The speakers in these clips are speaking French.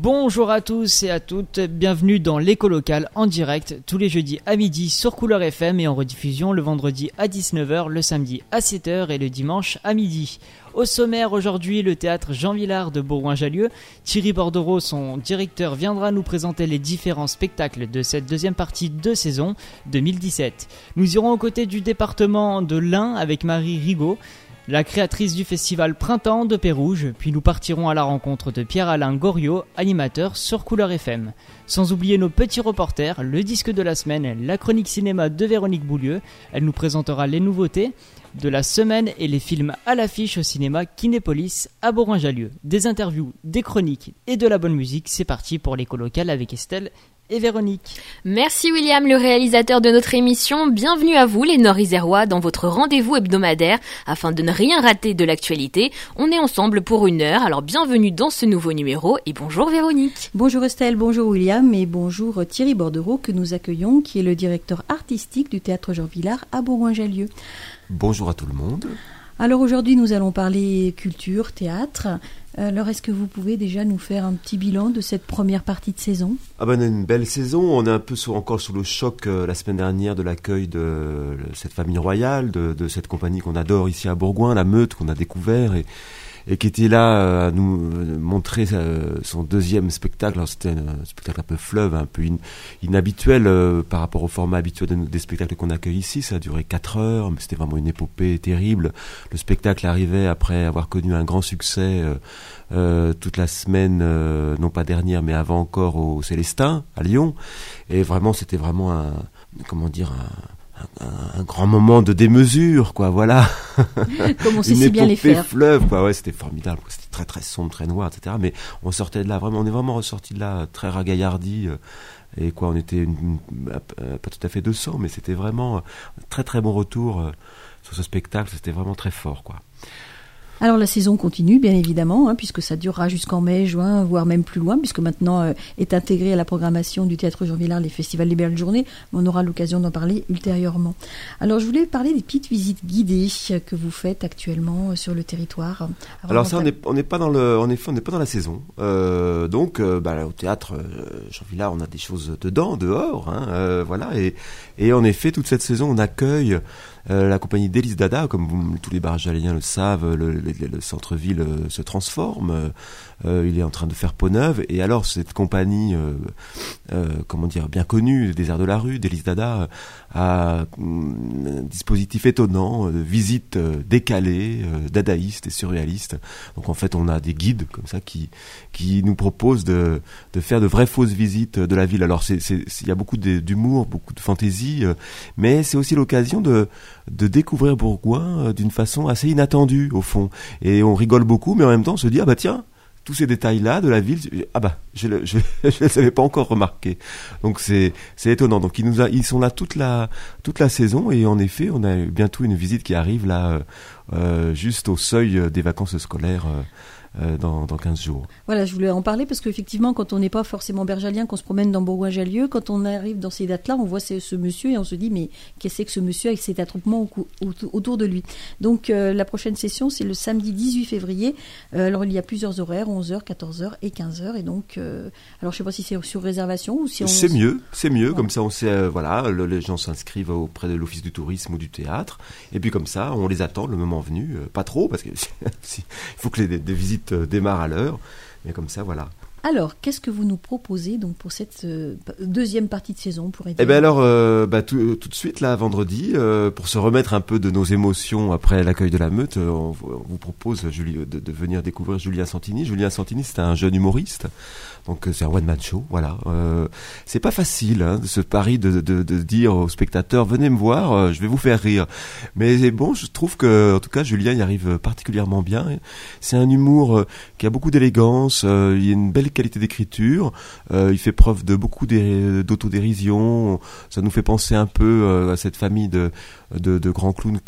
Bonjour à tous et à toutes, bienvenue dans l'écho locale en direct tous les jeudis à midi sur Couleur FM et en rediffusion le vendredi à 19h, le samedi à 7h et le dimanche à midi. Au sommaire aujourd'hui, le théâtre Jean Vilar de Bourgoin-Jallieu. Thierry Bordereau, son directeur, viendra nous présenter les différents spectacles de cette deuxième partie de saison 2017. Nous irons aux côtés du département de l'Ain avec Marie Rigaud, la créatrice du festival Printemps de Pérouge, puis nous partirons à la rencontre de Pierre-Alain Goriot, animateur sur Couleur FM. Sans oublier nos petits reporters, le disque de la semaine, la chronique cinéma de Véronique Boulieu. Elle nous présentera les nouveautés de la semaine et les films à l'affiche au cinéma Kinépolis à Bourgoin-Jallieu. Des interviews, des chroniques et de la bonne musique, c'est parti pour l'écho local avec Estelle et Véronique. Merci William, le réalisateur de notre émission. Bienvenue à vous les Nord-Isérois dans votre rendez-vous hebdomadaire. Afin de ne rien rater de l'actualité, on est ensemble pour 1 heure. Alors bienvenue dans ce nouveau numéro et bonjour Véronique. Bonjour Estelle, bonjour William et bonjour Thierry Bordereau que nous accueillons, qui est le directeur artistique du théâtre Jean Vilar à Bourgoin-Jallieu. Bonjour à tout le monde. Alors aujourd'hui nous allons parler culture, théâtre. Alors est-ce que vous pouvez déjà nous faire un petit bilan de cette première partie de saison ? On a une belle saison, on est un peu encore sous le choc la semaine dernière de l'accueil de cette famille royale, de cette compagnie qu'on adore ici à Bourgoin, la Meute, qu'on a découvert et qui était là à nous montrer son deuxième spectacle. Alors c'était un spectacle un peu fleuve, un peu inhabituel par rapport au format habituel des spectacles qu'on accueille ici. Ça a duré 4 heures, mais c'était vraiment une épopée terrible. Le spectacle arrivait après avoir connu un grand succès toute la semaine, non pas dernière, mais avant encore au Célestin, à Lyon. Et vraiment, c'était vraiment un grand moment de démesure, quoi, voilà. Comme on sait si bien les faire. Une épopée fleuve, quoi, ouais, c'était formidable, quoi. C'était très très sombre, très noir, etc. Mais on sortait de là, vraiment, on est vraiment ressorti de là très ragaillardi, et quoi, on était pas tout à fait 200, mais c'était vraiment un très très bon retour sur ce spectacle, c'était vraiment très fort, quoi. Alors la saison continue bien évidemment, puisque ça durera jusqu'en mai, juin, voire même plus loin, puisque maintenant est intégré à la programmation du Théâtre Jean Vilar les festivals des Belles Journées, mais on aura l'occasion d'en parler ultérieurement. Alors je voulais parler des petites visites guidées que vous faites actuellement sur le territoire. Alors ça, on n'est pas dans la saison, donc au Théâtre Jean Vilar, on a des choses dehors, voilà, et en effet toute cette saison on accueille la compagnie d'Élise Dada, comme tous les barrages-jaléniens le savent, le centre-ville se transforme, il est en train de faire peau neuve, et alors cette compagnie, bien connue des Arts de la Rue, d'Élise Dada, a un dispositif étonnant, de visites décalées, dadaïstes et surréalistes. Donc en fait on a des guides comme ça qui nous proposent de faire de vraies fausses visites de la ville. Alors il y a beaucoup d'humour, beaucoup de fantaisie, mais c'est aussi l'occasion de découvrir Bourgoin d'une façon assez inattendue au fond, et on rigole beaucoup, mais en même temps on se dit tiens, tous ces détails-là de la ville, je les avais pas encore remarqués. Donc c'est étonnant. Donc ils sont là toute la saison, et en effet on a bientôt une visite qui arrive là juste au seuil des vacances scolaires. Dans 15 jours. Voilà, je voulais en parler parce qu'effectivement, quand on n'est pas forcément bergalien, qu'on se promène dans Bourgoin-Jallieu, quand on arrive dans ces dates-là, on voit ce monsieur et on se dit mais qu'est-ce que ce monsieur avec cet attroupement autour de lui. Donc la prochaine session, c'est le samedi 18 février. Alors il y a plusieurs horaires, 11h, 14h et 15h. Et donc, alors je ne sais pas si c'est sur réservation ou si on... C'est mieux, voilà. Comme ça on sait, les gens s'inscrivent auprès de l'office du tourisme ou du théâtre. Et puis comme ça, on les attend le moment venu. Pas trop, parce que il faut que des visites démarre à l'heure, mais comme ça, voilà. Alors, qu'est-ce que vous nous proposez donc pour cette deuxième partie de saison pour aider... Eh bien alors, tout de suite, là, vendredi, pour se remettre un peu de nos émotions après l'accueil de la Meute, on vous propose de venir découvrir Julien Santini. Julien Santini, c'est un jeune humoriste, donc c'est un one-man show, voilà. C'est pas facile, de ce pari de dire aux spectateurs, venez me voir, je vais vous faire rire. Mais bon, je trouve que, en tout cas, Julien y arrive particulièrement bien. C'est un humour qui a beaucoup d'élégance, il y a une belle qualité d'écriture, il fait preuve de beaucoup d'autodérision, ça nous fait penser un peu à cette famille de grands clowns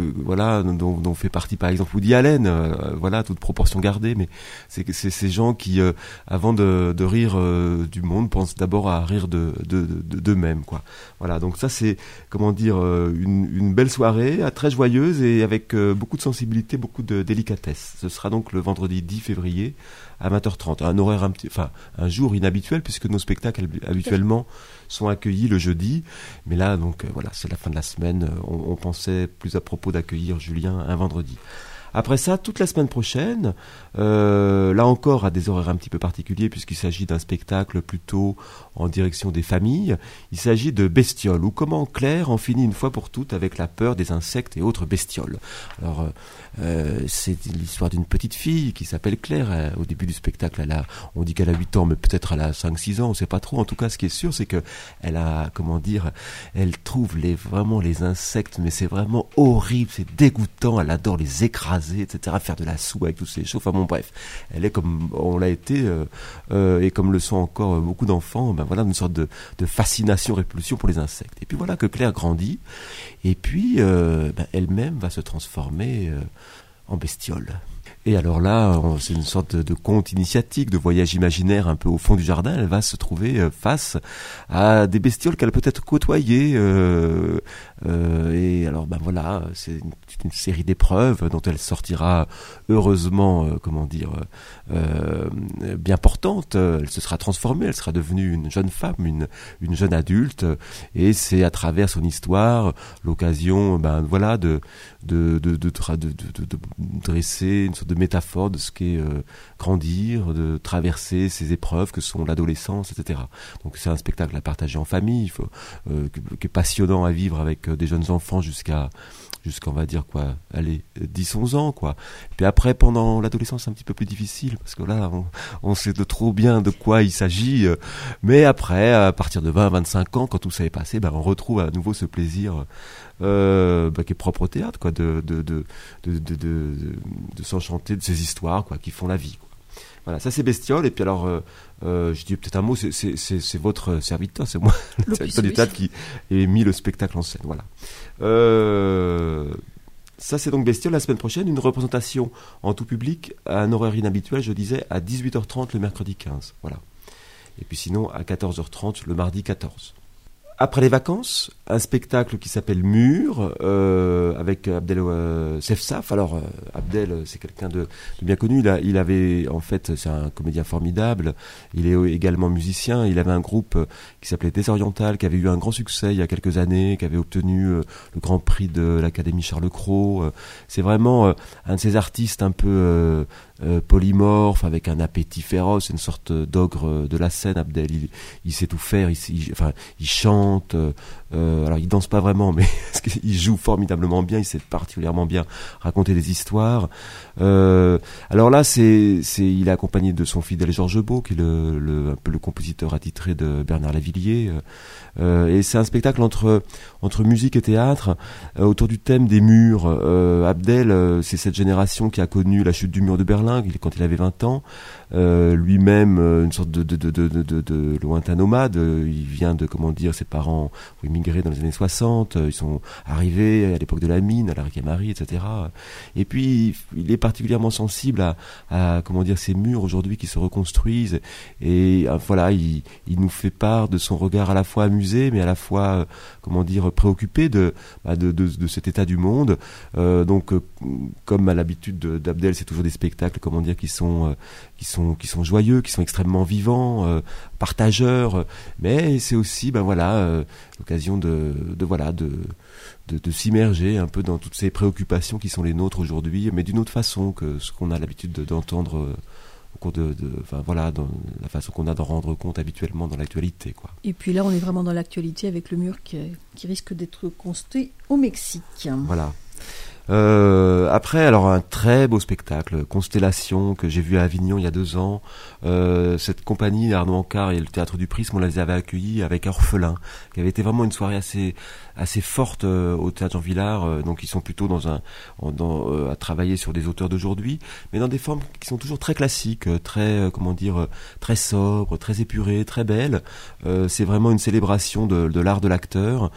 dont fait partie par exemple Woody Allen, toute proportion gardée, mais c'est ces gens qui avant de rire du monde pensent d'abord à rire d'eux-mêmes, quoi. Voilà, donc ça c'est une belle soirée, très joyeuse et avec beaucoup de sensibilité, beaucoup de délicatesse. Ce sera donc le vendredi 10 février à 20h30, un horaire un un jour inhabituel puisque nos spectacles habituellement sont accueillis le jeudi. Mais là, donc voilà, c'est la fin de la semaine. On pensait plus à propos d'accueillir Julien un vendredi. Après ça, toute la semaine prochaine, là encore à des horaires un petit peu particuliers puisqu'il s'agit d'un spectacle plutôt en direction des familles. Il s'agit de Bestioles, ou comment Claire en finit une fois pour toutes avec la peur des insectes et autres bestioles. Alors, c'est l'histoire d'une petite fille qui s'appelle Claire. Au début du spectacle, on dit qu'elle a 8 ans, mais peut-être elle a 5-6 ans, on ne sait pas trop. En tout cas, ce qui est sûr, c'est que elle trouve vraiment les insectes, mais c'est vraiment horrible, c'est dégoûtant. Elle adore les écraser, etc., faire de la soupe avec tous ces choses. Enfin bon, bref, elle est comme on l'a été, et comme le sont encore beaucoup d'enfants, voilà, une sorte de fascination, répulsion pour les insectes. Et puis voilà que Claire grandit, et puis elle-même va se transformer en bestiole. Et alors là, c'est une sorte de conte initiatique, de voyage imaginaire un peu au fond du jardin. Elle va se trouver face à des bestioles qu'elle a peut-être côtoyées. Et alors, voilà, c'est une série d'épreuves dont elle sortira heureusement, bien portante. Elle se sera transformée, elle sera devenue une jeune femme, une jeune adulte. Et c'est à travers son histoire l'occasion, de dresser une sorte de métaphore de ce qu'est grandir, de traverser ces épreuves que sont l'adolescence, etc. Donc c'est un spectacle à partager en famille, qui est passionnant à vivre avec des jeunes enfants jusqu'à on va dire 10-11 ans, quoi. Et puis après, pendant l'adolescence, c'est un petit peu plus difficile, parce que là, on sait de trop bien de quoi il s'agit, mais après, à partir de 20-25 ans, quand tout ça est passé, on retrouve à nouveau ce plaisir qui est propre au théâtre, quoi, de s'enchanter de ces histoires, quoi, qui font la vie, quoi. Voilà, ça c'est Bestioles. Et puis alors, je dis peut-être un mot, c'est votre serviteur, c'est moi, le serviteur du théâtre qui a mis le spectacle en scène. Voilà. Ça c'est donc Bestioles. La semaine prochaine, une représentation en tout public à un horaire inhabituel, je disais, à 18h30 le mercredi 15. Voilà. Et puis sinon, à 14h30 le mardi 14. Après les vacances, un spectacle qui s'appelle Mur, avec Abdel Sefsaf. Alors Abdel, c'est quelqu'un de bien connu. Il avait, en fait, c'est un comédien formidable. Il est également musicien. Il avait un groupe qui s'appelait Désoriental, qui avait eu un grand succès il y a quelques années, qui avait obtenu le Grand Prix de l'Académie Charles Cros. C'est vraiment un de ces artistes un peu polymorphe, avec un appétit féroce, une sorte d'ogre de la scène. Abdel, il sait tout faire. Il chante. Alors il danse pas vraiment, mais il joue formidablement bien. Il sait particulièrement bien raconter des histoires. Alors là, il est accompagné de son fidèle Georges Beau, qui est un peu le compositeur attitré de Bernard Lavilliers. Et c'est un spectacle entre musique et théâtre, autour du thème des murs. Abdel, c'est cette génération qui a connu la chute du mur de Berlin quand il avait 20 ans. Lui-même, une sorte de lointain nomade. Il vient de, ses parents ont immigré dans les années 60. Ils sont arrivés à l'époque de la mine, à la Ricamarie, etc. Et puis, il est particulièrement sensible à ces murs aujourd'hui qui se reconstruisent. Et voilà, il nous fait part de son regard à la fois amusé, mais à la fois préoccupé de cet état du monde. Donc comme à l'habitude d'Abdel, c'est toujours des spectacles qui sont joyeux, qui sont extrêmement vivants, partageurs, mais c'est aussi l'occasion de s'immerger un peu dans toutes ces préoccupations qui sont les nôtres aujourd'hui, mais d'une autre façon que ce qu'on a l'habitude d'entendre au cours dans la façon qu'on a d'en rendre compte habituellement dans l'actualité, quoi. Et puis là, on est vraiment dans l'actualité avec le mur qui risque d'être construit au Mexique. Voilà. Après, alors un très beau spectacle, Constellation, que j'ai vu à Avignon il y a 2 ans. Cette compagnie, Arnaud Ancard et le Théâtre du Prisme, on les avait accueillis avec Orphelin, qui avait été vraiment une soirée assez forte au Théâtre Jean Vilar. Donc ils sont plutôt à travailler sur des auteurs d'aujourd'hui, mais dans des formes qui sont toujours très classiques, très très sobres, très épurées, très belles. C'est vraiment une célébration de l'art de l'acteur.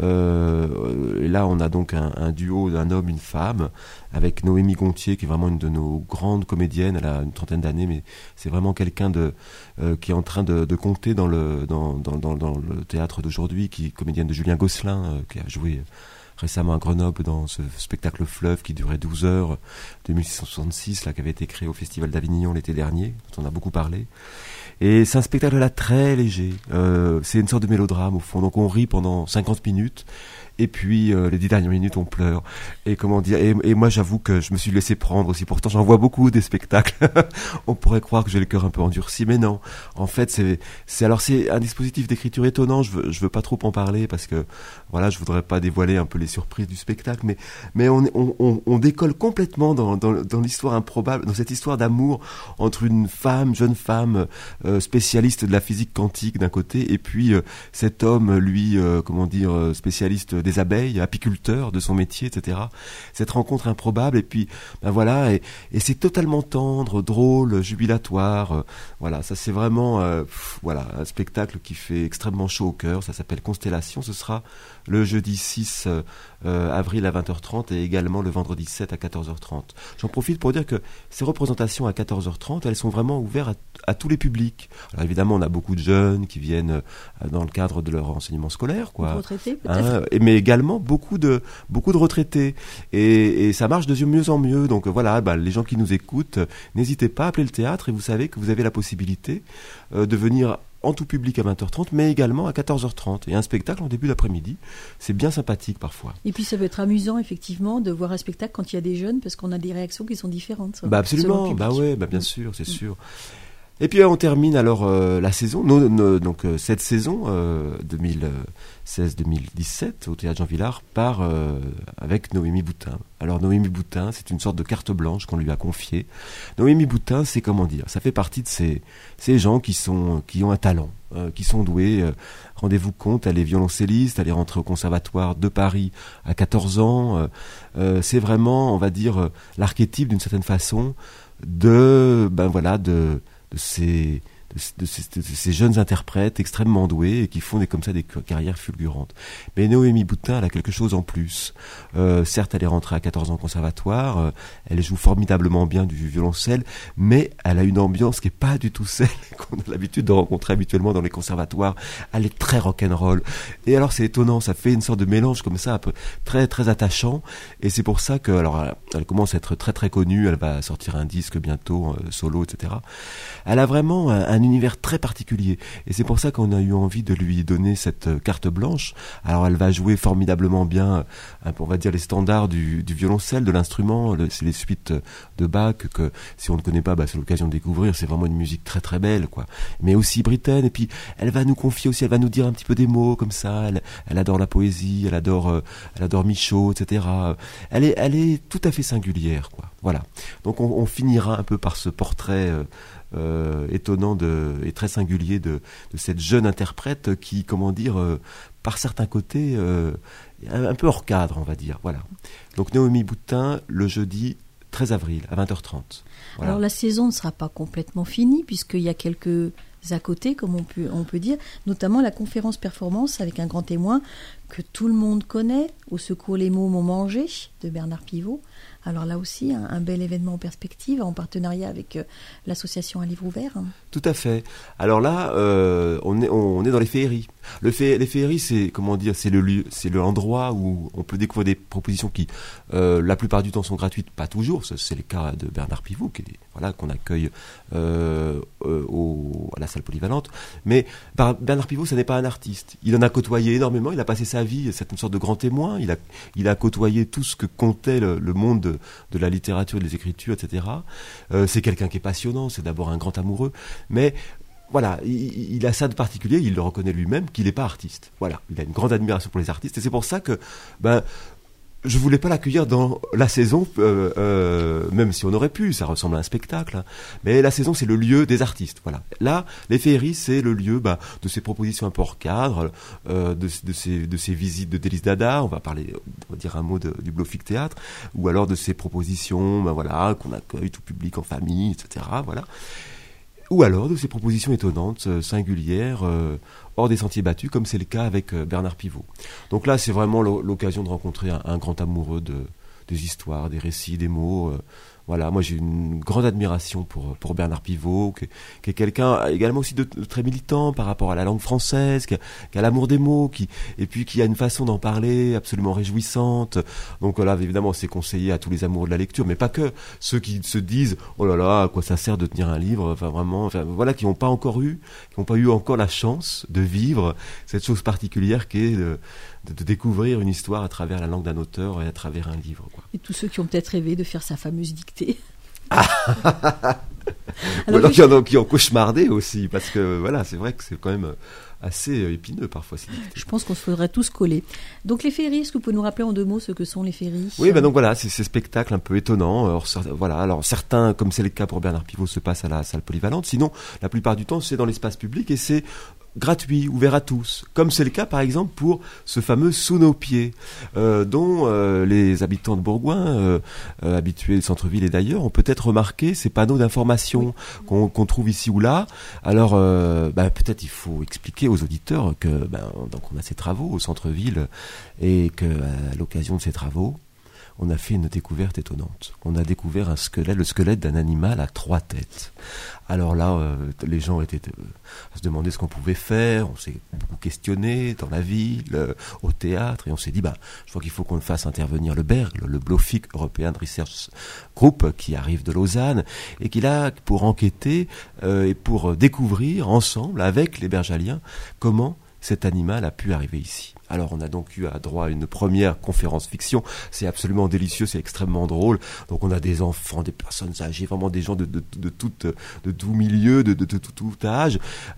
Et là, on a donc un duo d'un homme, une femme, avec Noémie Gontier, qui est vraiment une de nos grandes comédiennes. Elle a une 30aine d'années, mais c'est vraiment quelqu'un qui est en train de compter dans le théâtre d'aujourd'hui, qui est comédienne de Julien Gosselin, qui a joué récemment à Grenoble dans ce spectacle Fleuve qui durait 12 heures, de 1666, là, qui avait été créé au Festival d'Avignon l'été dernier, dont on a beaucoup parlé. Et c'est un spectacle là très léger. C'est une sorte de mélodrame au fond. Donc on rit pendant 50 minutes. Et puis les 10 dernières minutes on pleure. Et comment dire, et moi j'avoue que je me suis laissé prendre aussi. Pourtant j'en vois beaucoup des spectacles. On pourrait croire que j'ai le cœur un peu endurci, mais non. En fait c'est un dispositif d'écriture étonnant. Je veux pas trop en parler parce que voilà, je voudrais pas dévoiler un peu les surprises du spectacle. Mais on décolle complètement dans l'histoire improbable, dans cette histoire d'amour entre une jeune femme spécialiste de la physique quantique d'un côté, et puis cet homme, lui, spécialiste des abeilles, apiculteur de son métier, etc. Cette rencontre improbable, et puis ben voilà, et c'est totalement tendre, drôle, jubilatoire. Voilà, ça c'est vraiment un spectacle qui fait extrêmement chaud au cœur. Ça s'appelle Constellation. Ce sera le jeudi 6 avril à 20h30 et également le vendredi 7 à 14h30. J'en profite pour dire que ces représentations à 14h30, elles sont vraiment ouvertes à tous les publics. Alors évidemment, on a beaucoup de jeunes qui viennent dans le cadre de leur enseignement scolaire, quoi. Retraités, peut-être. Mais également beaucoup de retraités. Et ça marche de mieux en mieux. Donc voilà, les gens qui nous écoutent, n'hésitez pas à appeler le théâtre, et vous savez que vous avez la possibilité de venir en tout public à 20h30, mais également à 14h30. Et un spectacle en début d'après-midi, c'est bien sympathique parfois. Et puis ça peut être amusant, effectivement, de voir un spectacle quand il y a des jeunes, parce qu'on a des réactions qui sont différentes. Absolument, bien sûr, c'est sûr. Et puis on termine alors la saison, donc cette saison 2016-2017 au Théâtre Jean Vilar part avec Noémie Boutin. Alors Noémie Boutin, c'est une sorte de carte blanche qu'on lui a confiée. Noémie Boutin, c'est ça fait partie de ces gens qui ont un talent, qui sont doués. Rendez-vous compte, elle est violoncelliste, elle est rentrée au Conservatoire de Paris à 14 ans. C'est vraiment, on va dire, l'archétype d'une certaine façon de ces jeunes interprètes extrêmement doués et qui font comme ça des carrières fulgurantes. Mais Noémie Boutin, elle a quelque chose en plus. Certes, elle est rentrée à 14 ans au conservatoire, elle joue formidablement bien du violoncelle, mais elle a une ambiance qui est pas du tout celle qu'on a l'habitude de rencontrer habituellement dans les conservatoires. Elle est très rock'n'roll. Et alors c'est étonnant, ça fait une sorte de mélange comme ça, un peu très très attachant. Et c'est pour ça que, alors, elle commence à être très très connue. Elle va sortir un disque bientôt, solo, etc. Elle a vraiment un univers très particulier, et c'est pour ça qu'on a eu envie de lui donner cette carte blanche. Alors elle va jouer formidablement bien, on va dire, les standards du violoncelle, de l'instrument. C'est les suites de Bach que si on ne connaît pas, c'est l'occasion de découvrir. C'est vraiment une musique très très belle, quoi, mais aussi britaine. Et puis elle va nous confier aussi, elle va nous dire un petit peu des mots comme ça. Elle adore la poésie, elle adore Michaud, etc. Elle est tout à fait singulière, quoi. Voilà, donc on finira un peu par ce portrait étonnant et très singulier de cette jeune interprète qui, par certains côtés, un peu hors cadre, on va dire. Voilà. Donc Noémie Boutin, le jeudi 13 avril à 20h30. Voilà. Alors la saison ne sera pas complètement finie, puisqu'il y a quelques à côté, comme on peut dire, notamment la conférence performance avec un grand témoin que tout le monde connaît, Au secours les mômes ont mangé, de Bernard Pivot. Alors là aussi, un bel événement en perspective, en partenariat avec l'association Un Livre Ouvert. Tout à fait. Alors là, on est dans les féeries. Les féeries, c'est le lieu, c'est l'endroit où on peut découvrir des propositions qui, la plupart du temps, sont gratuites, pas toujours. C'est le cas de Bernard Pivot, qu'on accueille à la salle polyvalente. Mais Bernard Pivot, ce n'est pas un artiste. Il en a côtoyé énormément. Il a passé sa vie, c'est une sorte de grand témoin. Il a côtoyé tout ce que comptait le monde de la littérature et des écritures, etc. C'est quelqu'un qui est passionnant. C'est d'abord un grand amoureux, mais voilà, il a ça de particulier. Il le reconnaît lui-même qu'il n'est pas artiste. Voilà, il a une grande admiration pour les artistes, et c'est pour ça que je voulais pas l'accueillir dans la saison, même si on aurait pu, ça ressemble à un spectacle, hein. Mais la saison, c'est le lieu des artistes. Voilà. Là, les féeries, c'est le lieu de ces propositions un peu hors cadre, de ces visites de Délice Dada. On va dire un mot du Blofic Théâtre, ou alors de ces propositions, qu'on accueille tout public en famille, etc. Voilà. Ou alors de ces propositions étonnantes, singulières, hors des sentiers battus, comme c'est le cas avec Bernard Pivot. Donc là, c'est vraiment l'occasion de rencontrer un grand amoureux des histoires, des récits, des mots. Voilà, moi j'ai une grande admiration pour Bernard Pivot, qui est quelqu'un également aussi de très militant par rapport à la langue française, qui a l'amour des mots, et puis qui a une façon d'en parler absolument réjouissante. Donc là, évidemment, c'est conseillé à tous les amoureux de la lecture, mais pas que. Ceux qui se disent, oh là là, à quoi ça sert de tenir un livre, voilà, qui n'ont pas eu encore la chance de vivre cette chose particulière qui est de découvrir une histoire à travers la langue d'un auteur et à travers un livre, quoi. Et tous ceux qui ont peut-être rêvé de faire sa fameuse dictée. Ou alors qu'il y en a qui ont cauchemardé aussi, parce que voilà, c'est vrai que c'est quand même assez épineux parfois. Je pense qu'on se faudrait tous coller. Donc les féeries, est-ce que vous pouvez nous rappeler en 2 mots ce que sont les féeries ? Oui, donc voilà, c'est ces spectacles un peu étonnants. Alors certains, comme c'est le cas pour Bernard Pivot, se passent à la salle polyvalente. Sinon, la plupart du temps, c'est dans l'espace public et c'est gratuit, ouvert à tous, comme c'est le cas par exemple pour ce fameux Sous nos pieds, dont les habitants de Bourgoin, habitués du centre-ville et d'ailleurs, ont peut-être remarqué ces panneaux d'information qu'on trouve ici ou là. Alors peut-être il faut expliquer aux auditeurs que donc on a ces travaux au centre-ville et que à l'occasion de ces travaux, on a fait une découverte étonnante. On a découvert le squelette d'un animal à 3 têtes. Alors là, les gens étaient à se demander ce qu'on pouvait faire. On s'est beaucoup questionné dans la ville, au théâtre, et on s'est dit, je crois qu'il faut qu'on fasse intervenir le BERG, le BLOFIC European Research Group, qui arrive de Lausanne, et qui est là pour enquêter et pour découvrir ensemble, avec les Bergaliens, comment cet animal a pu arriver ici. Alors on a donc eu à droit à une première conférence fiction, c'est absolument délicieux, c'est extrêmement drôle. Donc on a des enfants, des personnes âgées, vraiment des gens de tout milieu, de tout âge,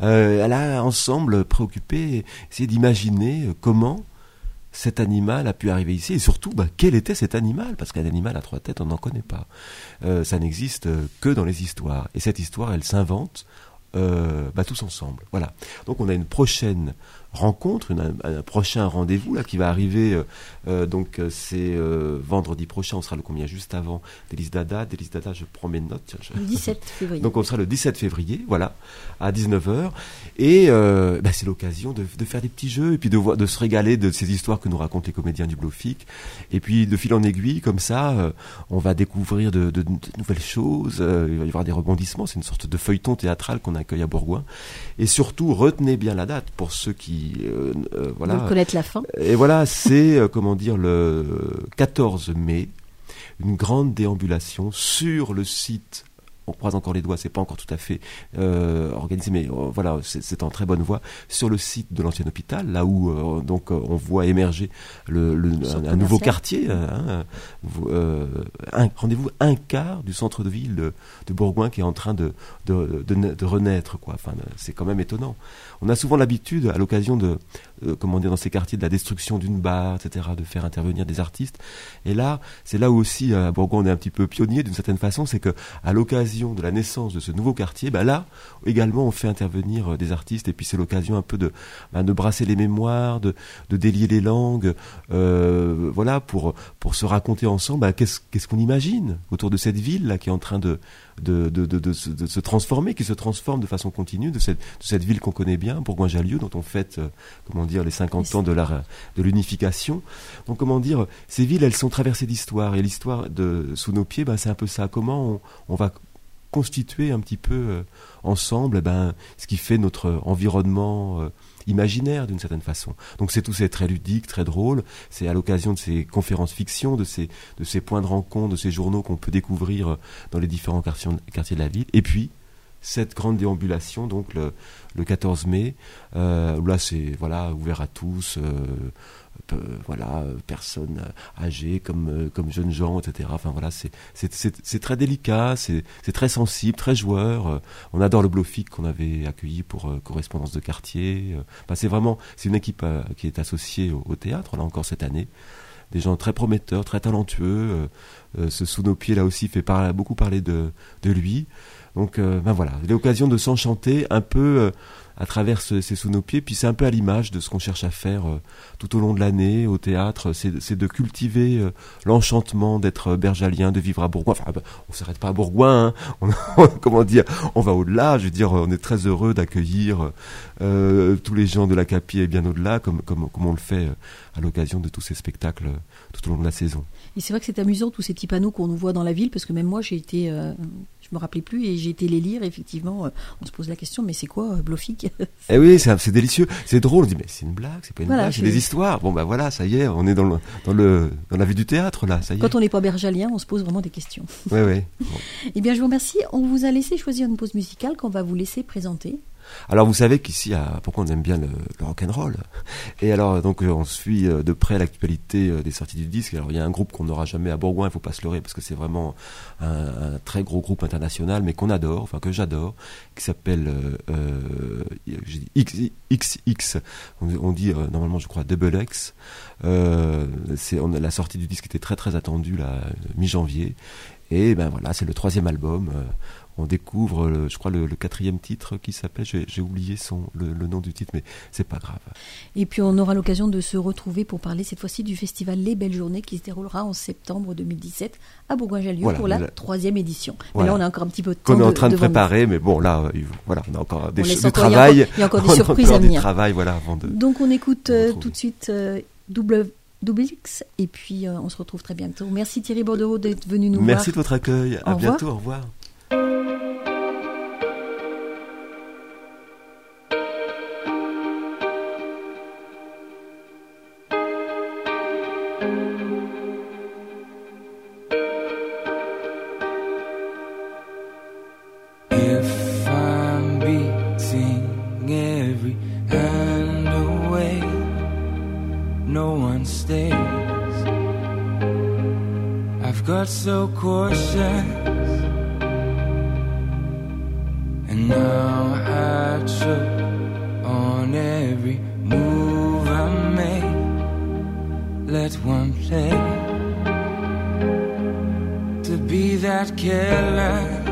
là ensemble préoccupés, essayer d'imaginer comment cet animal a pu arriver ici, et surtout quel était cet animal, parce qu'un animal à 3 têtes on n'en connaît pas. Ça n'existe que dans les histoires, et cette histoire elle s'invente tous ensemble. Voilà. Donc on a une prochaine rencontre, un prochain rendez-vous là qui va arriver. C'est vendredi prochain. On sera le combien juste avant d'Élise Dada. D'Élise Dada, je prends mes notes. Le 17 février. Donc on sera le 17 février, voilà, à 19h. Et c'est l'occasion de faire des petits jeux et puis de se régaler de ces histoires que nous racontent les comédiens du BLOFIC. Et puis de fil en aiguille, comme ça, on va découvrir de nouvelles choses. Il va y avoir des rebondissements. C'est une sorte de feuilleton théâtral qu'on accueille à Bourgoin. Et surtout, retenez bien la date pour ceux qui veulent connaître la fin. Et voilà, c'est le 14 mai, une grande déambulation sur le site. On croise encore les doigts, c'est pas encore tout à fait organisé, mais voilà, c'est en très bonne voie, sur le site de l'ancien hôpital, là où on voit émerger un nouveau quartier, rendez-vous un quart du centre de ville de Bourgoin qui est en train de renaître, quoi. Enfin, c'est quand même étonnant. On a souvent l'habitude, à l'occasion dans ces quartiers, de la destruction d'une barre, etc., de faire intervenir des artistes. Et là, c'est là où aussi, à Bourgoin, on est un petit peu pionnier d'une certaine façon, c'est que à l'occasion de la naissance de ce nouveau quartier, là, également, on fait intervenir des artistes, et puis c'est l'occasion un peu de brasser les mémoires, de délier les langues, pour se raconter ensemble, qu'est-ce qu'on imagine autour de cette ville, là, qui est en train de se transformer, qui se transforme de façon continue, de cette ville qu'on connaît bien, Bourgoin-Jallieu, dont on fête, les 50 ans de l'unification. Donc, ces villes, elles sont traversées d'histoire, et l'histoire Sous nos pieds, c'est un peu ça. Comment on va constituer un petit peu ensemble ce qui fait notre environnement imaginaire d'une certaine façon. Donc c'est très ludique, très drôle. C'est à l'occasion de ces conférences fiction, de ces points de rencontre, de ces journaux qu'on peut découvrir dans les différents quartiers de la ville. Et puis cette grande déambulation, donc le 14 mai, où là c'est ouvert à tous. Personnes âgées comme jeunes gens, etc. Enfin voilà, c'est très délicat, c'est très sensible, très joueur. On adore le BLOFIC qu'on avait accueilli pour correspondance de quartier. C'est une équipe qui est associée au théâtre, là encore cette année. Des gens très prometteurs, très talentueux. Ce Sous nos pieds là aussi fait beaucoup parler de lui. Donc voilà, l'occasion de s'enchanter un peu à travers c'est sous nos pieds. Puis c'est un peu à l'image de ce qu'on cherche à faire tout au long de l'année au théâtre. C'est de cultiver l'enchantement d'être bergalien, de vivre à Bourgoin. Enfin, on s'arrête pas à Bourgoin, hein. Comment dire, on va au-delà. Je veux dire, on est très heureux d'accueillir tous les gens de l'Acapie et bien au-delà, comme on le fait à l'occasion de tous ces spectacles tout au long de la saison. Et c'est vrai que c'est amusant tous ces petits panneaux qu'on nous voit dans la ville, parce que même moi j'ai été, je me rappelais plus, et j'ai été les lire. Effectivement, on se pose la question, mais c'est quoi Blofik? Eh oui, c'est délicieux, c'est drôle. On dit mais c'est une blague, c'est pas une voilà, blague, c'est des histoires. Bon bah voilà, ça y est, on est dans la vie du théâtre là, ça y est. Quand on n'est pas bergalien, on se pose vraiment des questions. Oui. Bon. Eh bien, je vous remercie. On vous a laissé choisir une pause musicale qu'on va vous laisser présenter. Alors vous savez qu'ici, pourquoi on aime bien le rock'n'roll. Et alors donc on suit de près l'actualité des sorties du disque. Alors il y a un groupe qu'on n'aura jamais à Bourgoin, il faut pas se leurrer parce que c'est vraiment un très gros groupe international, mais qu'on adore, enfin que j'adore, qui s'appelle XX. On dit normalement je crois Double X. La sortie du disque était très très attendue là, mi-janvier. Et ben voilà, c'est le 3e album. On découvre, je crois, le 4e titre qui s'appelle, j'ai oublié le nom du titre, mais c'est pas grave. Et puis on aura l'occasion de se retrouver pour parler cette fois-ci du festival Les Belles Journées qui se déroulera en septembre 2017 à Bourgoin-Jallieu, voilà, pour la 3e édition. Voilà. Mais là on a encore un petit peu de temps. Qu'on est en train de préparer, mais bon là, voilà, on a encore du travail. Il y a encore des surprises à venir. Travail, voilà, avant de. Donc on écoute tout de suite Double X et puis on se retrouve très bientôt. Merci Thierry Bordereau d'être venu nous voir. Merci de votre accueil. À bientôt. Au revoir. So cautious, and now I choke on every move I make. Let one play to be that careless,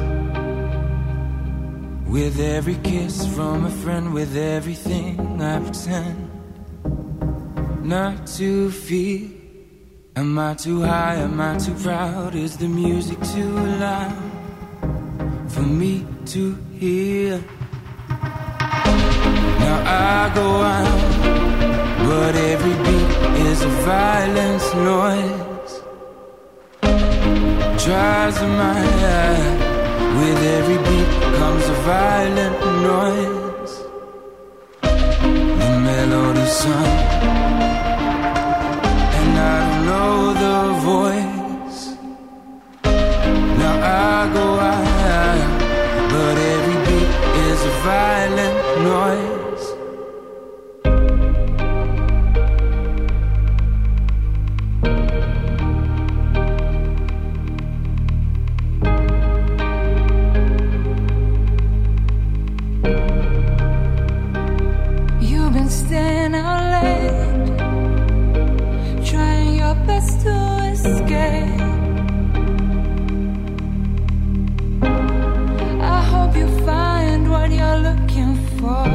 with every kiss from a friend, with everything I pretend not to feel. Am I too high, am I too proud? Is the music too loud for me to hear? Now I go on, but every beat is a violent noise. Tries in my eye, with every beat comes a violent noise. The melody's sung, know the voice. Now I go out, but every beat is a violent noise. You've been staying out late, best to escape. I hope you find what you're looking for.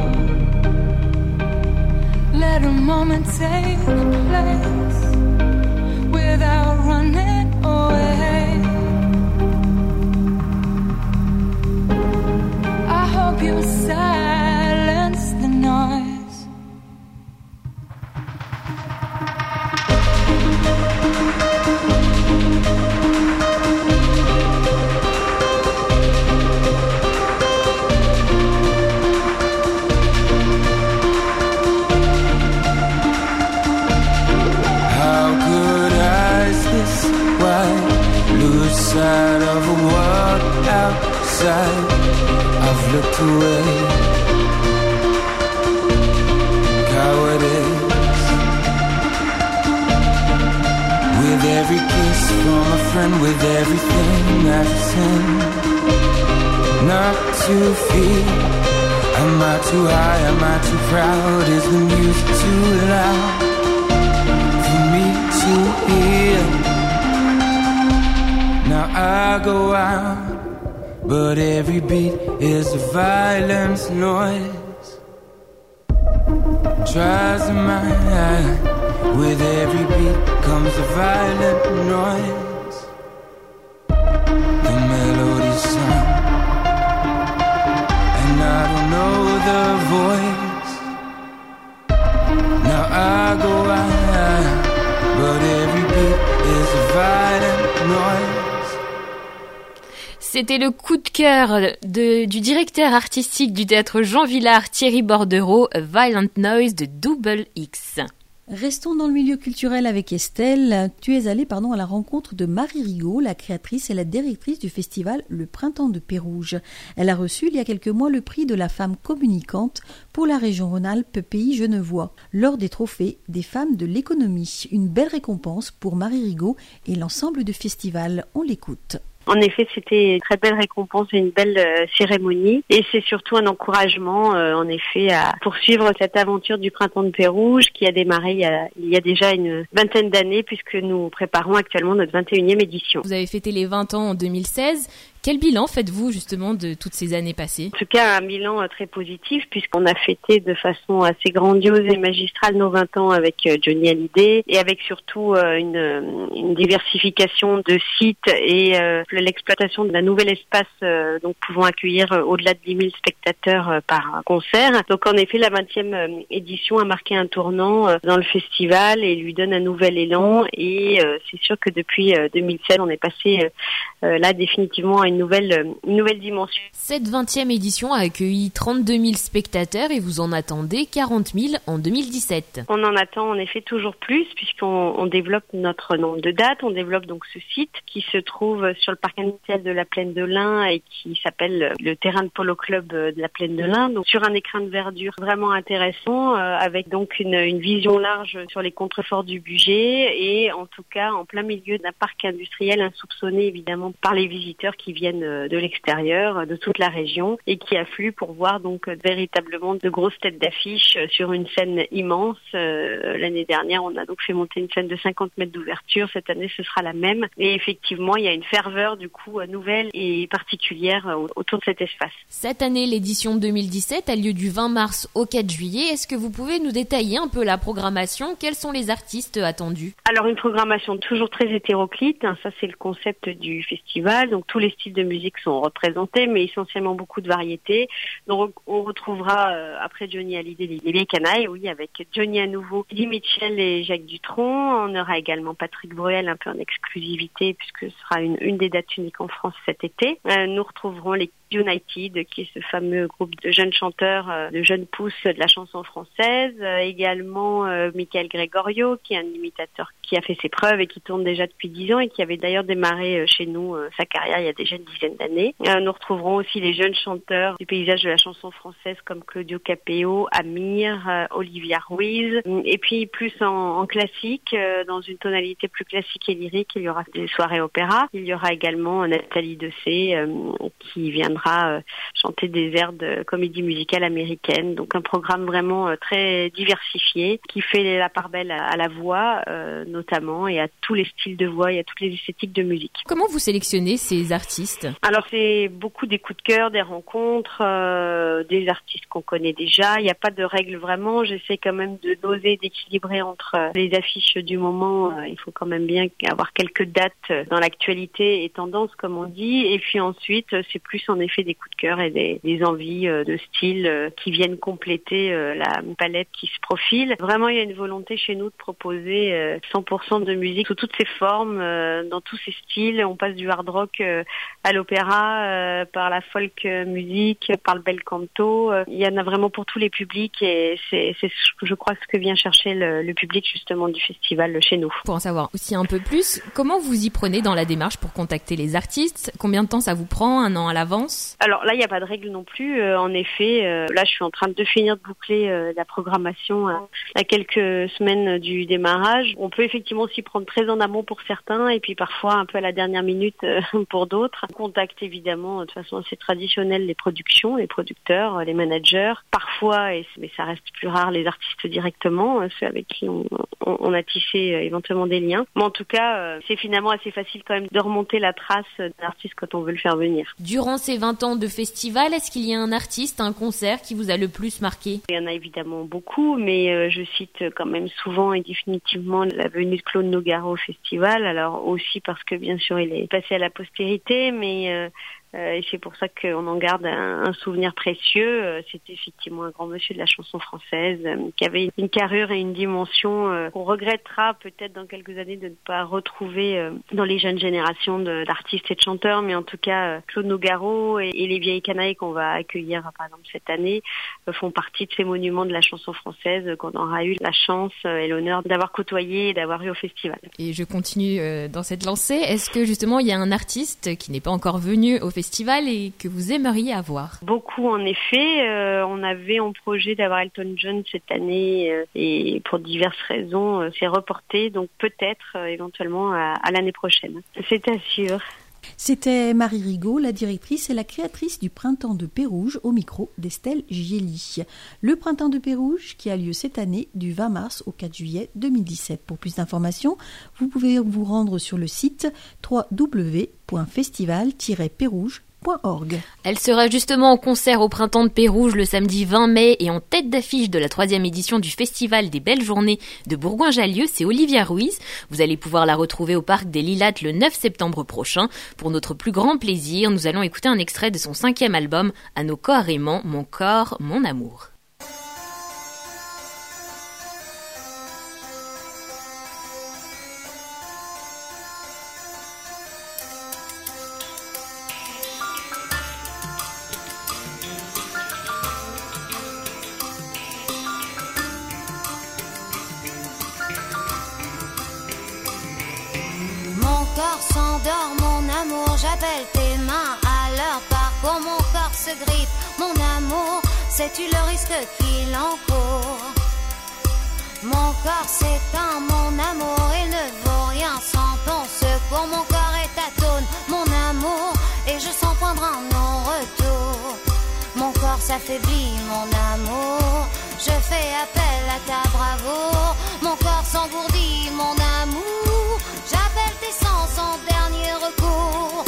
Let a moment take place without running away. I hope you silence the noise. Side of a world outside, I've looked away. Cowardice, with every kiss from a friend, with everything I've seen. Not to feel, am I too high, am I too proud? Is the music too loud for me to hear? Now I go out, but every beat is a violent noise. tries in my eye. With every beat comes a violent noise. The melody's sung, and I don't know the voice. Now I go out, but every beat is a violent noise. C'était le coup de cœur du directeur artistique du théâtre Jean Vilar, Thierry Bordereau, Violent Noise de Double X. Restons dans le milieu culturel avec Estelle. Tu es allée à la rencontre de Marie Rigaud, la créatrice et la directrice du festival Le Printemps de Pérouges. Elle a reçu il y a quelques mois le prix de la femme communicante pour la région Rhône-Alpes Pays Genevois, lors des trophées des femmes de l'économie. Une belle récompense pour Marie Rigaud et l'ensemble du festival. On l'écoute. En effet, c'était une très belle récompense et une belle cérémonie. Et c'est surtout un encouragement, en effet, à poursuivre cette aventure du Printemps de Pérouges qui a démarré il y a déjà une vingtaine d'années, puisque nous préparons actuellement notre 21e édition. Vous avez fêté les 20 ans en 2016. Quel bilan faites-vous justement de toutes ces années passées ? En tout cas, un bilan très positif, puisqu'on a fêté de façon assez grandiose et magistrale nos 20 ans avec Johnny Hallyday, et avec surtout une diversification de sites et l'exploitation d'un nouvel espace, donc pouvant accueillir au-delà de 10 000 spectateurs par concert. Donc en effet, la 20e édition a marqué un tournant dans le festival et lui donne un nouvel élan, et c'est sûr que depuis 2016, on est passé là définitivement à une nouvelle dimension. Cette 20e édition a accueilli 32 000 spectateurs et vous en attendez 40 000 en 2017. On en attend en effet toujours plus, puisqu'on développe notre nombre de dates. On développe donc ce site qui se trouve sur le parc industriel de la Plaine de l'Ain et qui s'appelle le terrain de polo club de la Plaine de l'Ain. Donc sur un écrin de verdure vraiment intéressant, avec donc une vision large sur les contreforts du budget, et en tout cas en plein milieu d'un parc industriel insoupçonné évidemment par les visiteurs qui viennent de l'extérieur, de toute la région, et qui affluent pour voir donc véritablement de grosses têtes d'affiche sur une scène immense. L'année dernière, on a donc fait monter une scène de 50 mètres d'ouverture. Cette année, ce sera la même. Et effectivement, il y a une ferveur du coup nouvelle et particulière autour de cet espace. Cette année, l'édition 2017 a lieu du 20 mars au 4 juillet. Est-ce que vous pouvez nous détailler un peu la programmation ? Quels sont les artistes attendus ? Alors, une programmation toujours très hétéroclite. Ça, c'est le concept du festival. Donc, tous les styles de musique sont représentés, mais essentiellement beaucoup de variétés. Donc on retrouvera après Johnny Hallyday les vieilles canailles, oui, avec Johnny à nouveau, Eddie Mitchell et Jacques Dutronc. On aura également Patrick Bruel, un peu en exclusivité, puisque ce sera une des dates uniques en France cet été. Nous retrouverons les United, qui est ce fameux groupe de jeunes chanteurs, de jeunes pousses de la chanson française. Également Michael Gregorio, qui est un imitateur qui a fait ses preuves et qui tourne déjà depuis 10 ans et qui avait d'ailleurs démarré chez nous sa carrière il y a déjà une dizaine d'années. Nous retrouverons aussi les jeunes chanteurs du paysage de la chanson française comme Claudio Capéo, Amir, Olivia Ruiz. Et puis plus en classique, dans une tonalité plus classique et lyrique, il y aura des soirées opéra. Il y aura également Nathalie Dessay qui viendra chanter des airs de comédie musicale américaine. Donc un programme vraiment très diversifié qui fait la part belle à la voix notamment, et à tous les styles de voix et à toutes les esthétiques de musique. Comment vous sélectionnez ces artistes ? Alors c'est beaucoup des coups de cœur, des rencontres, des artistes qu'on connaît déjà. Il n'y a pas de règle vraiment. J'essaie quand même de doser, d'équilibrer entre les affiches du moment. Il faut quand même bien avoir quelques dates dans l'actualité et tendance, comme on dit. Et puis ensuite, c'est plus en effet des coups de cœur et des envies de style qui viennent compléter la palette qui se profile. Vraiment, il y a une volonté chez nous de proposer 100% de musique sous toutes ses formes, dans tous ses styles. On passe du hard rock à l'opéra, par la folk musique, par le bel canto. Il y en a vraiment pour tous les publics, et c'est je crois ce que vient chercher le public justement du festival chez nous. Pour en savoir aussi un peu plus, comment vous y prenez dans la démarche pour contacter les artistes ? Combien de temps ça vous prend ? 1 an à l'avance ? Alors là, il n'y a pas de règle non plus. En effet, là, je suis en train de finir de boucler la programmation à quelques semaines du démarrage. On peut effectivement s'y prendre très en amont pour certains, et puis parfois un peu à la dernière minute pour d'autres. On contacte évidemment de façon assez traditionnelle les productions, les producteurs, les managers. Parfois, mais ça reste plus rare, les artistes directement, ceux avec qui on a tissé éventuellement des liens. Mais en tout cas, c'est finalement assez facile quand même de remonter la trace d'un artiste quand on veut le faire venir. Durant ces 20 20 ans de festival, est-ce qu'il y a un artiste, un concert qui vous a le plus marqué? Il y en a évidemment beaucoup, mais je cite quand même souvent et définitivement la venue de Claude Nougaro au festival. Alors aussi parce que bien sûr il est passé à la postérité, mais et c'est pour ça qu'on en garde un souvenir précieux. C'était effectivement un grand monsieur de la chanson française qui avait une carrure et une dimension qu'on regrettera peut-être dans quelques années de ne pas retrouver dans les jeunes générations d'artistes et de chanteurs, mais en tout cas Claude Nougaro et les vieilles canailles qu'on va accueillir par exemple cette année font partie de ces monuments de la chanson française qu'on aura eu la chance et l'honneur d'avoir côtoyé et d'avoir eu au festival. Et je continue dans cette lancée. Est-ce que justement il y a un artiste qui n'est pas encore venu au festival et que vous aimeriez avoir? Beaucoup en effet. On avait en projet d'avoir Elton John cette année et pour diverses raisons c'est reporté, donc peut-être éventuellement à l'année prochaine. C'est sûr. C'était Marie Rigaud, la directrice et la créatrice du Printemps de Pérouges, au micro d'Estelle Gielly. Le Printemps de Pérouges qui a lieu cette année du 20 mars au 4 juillet 2017. Pour plus d'informations, vous pouvez vous rendre sur le site www.festival-pérouges.org. Elle sera justement en concert au Printemps de Pérouges le samedi 20 mai et en tête d'affiche de la 3e édition du Festival des Belles Journées de Bourgoin-Jallieu, c'est Olivia Ruiz. Vous allez pouvoir la retrouver au Parc des Lilas le 9 septembre prochain. Pour notre plus grand plaisir, nous allons écouter un extrait de son 5e album, À nos corps aimants, Mon corps, mon amour. S'endort mon amour, j'appelle tes mains à leur parcours, mon corps se grippe, mon amour, sais-tu le risque qu'il encourt? Mon corps s'éteint, mon amour, il ne vaut rien sans ton secours, mon corps est atone, mon amour, et je sens poindre un non-retour. Mon corps s'affaiblit, mon amour, je fais appel à ta bravoure, mon corps s'engourdit, mon amour, j'appelle tes sens en dernier recours.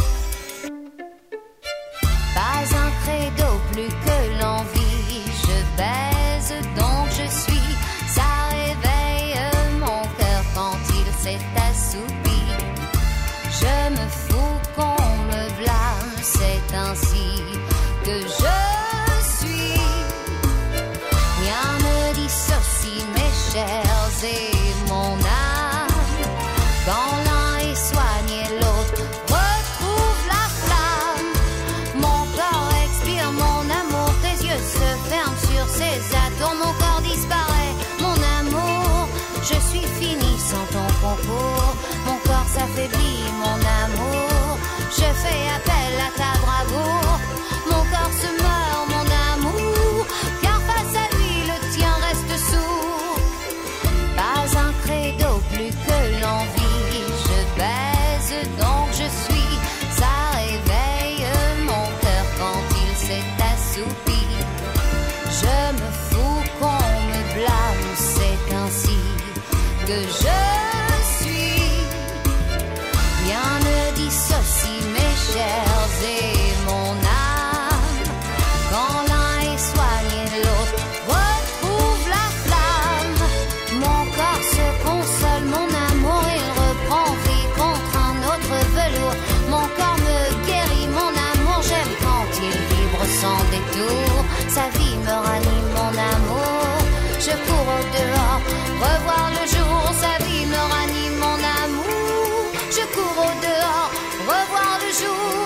Pas un credo plus que l'envie, je baise donc je suis, ça réveille mon cœur quand il s'est assoupi. Je me fous qu'on me blâme, c'est ainsi que je suis. Rien ne dissocie mes chairs et mon âme. Quand l'un est soigné, l'autre retrouve la flamme. Mon corps expire, mon amour, tes yeux se ferment sur ces atomes. Mon corps disparaît, mon amour, je suis fini sans ton concours. Mon corps s'affaiblit, mon amour, je fais appel à ta bravoure. Mon corps se meurt, mon amour, car face à lui le tien reste sourd. Pas un credo plus que l'envie, je baise donc je suis, ça réveille mon cœur quand il s'est assoupi. Je me fous qu'on me blâme, c'est ainsi que je suis. Rien ne dissocie mes chairs et mon âme. Quand l'un est soigné, l'autre retrouve la flamme. Mon corps se console, mon amour, il reprend vie contre un autre velours. Mon corps me guérit, mon amour, j'aime quand il vibre sans détour. Sa vie me ranime, mon amour, je cours au dehors, revoir le jour. Sa vie me ranime, mon amour, je cours au dehors, revoir le jour.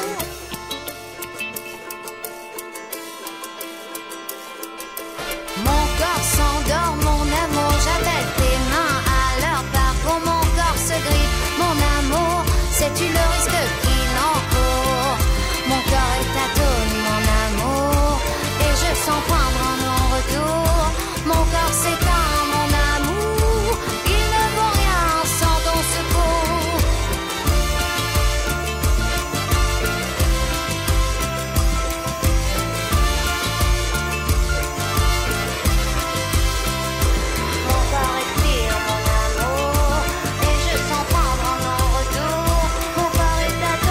Mon corps s'endort, mon amour, j'appelle tes mains à leur parcours. Mon corps se grippe, mon amour, sais-tu le risque qu'il encourt? Mon corps est atone, mon amour, et je sens poindre un non-retour. Mon corps s'éteint, mon amour, il ne vaut rien sans ton secours. Mon corps respire, mon amour, et je sens prendre un non-retour. Mon corps est atone.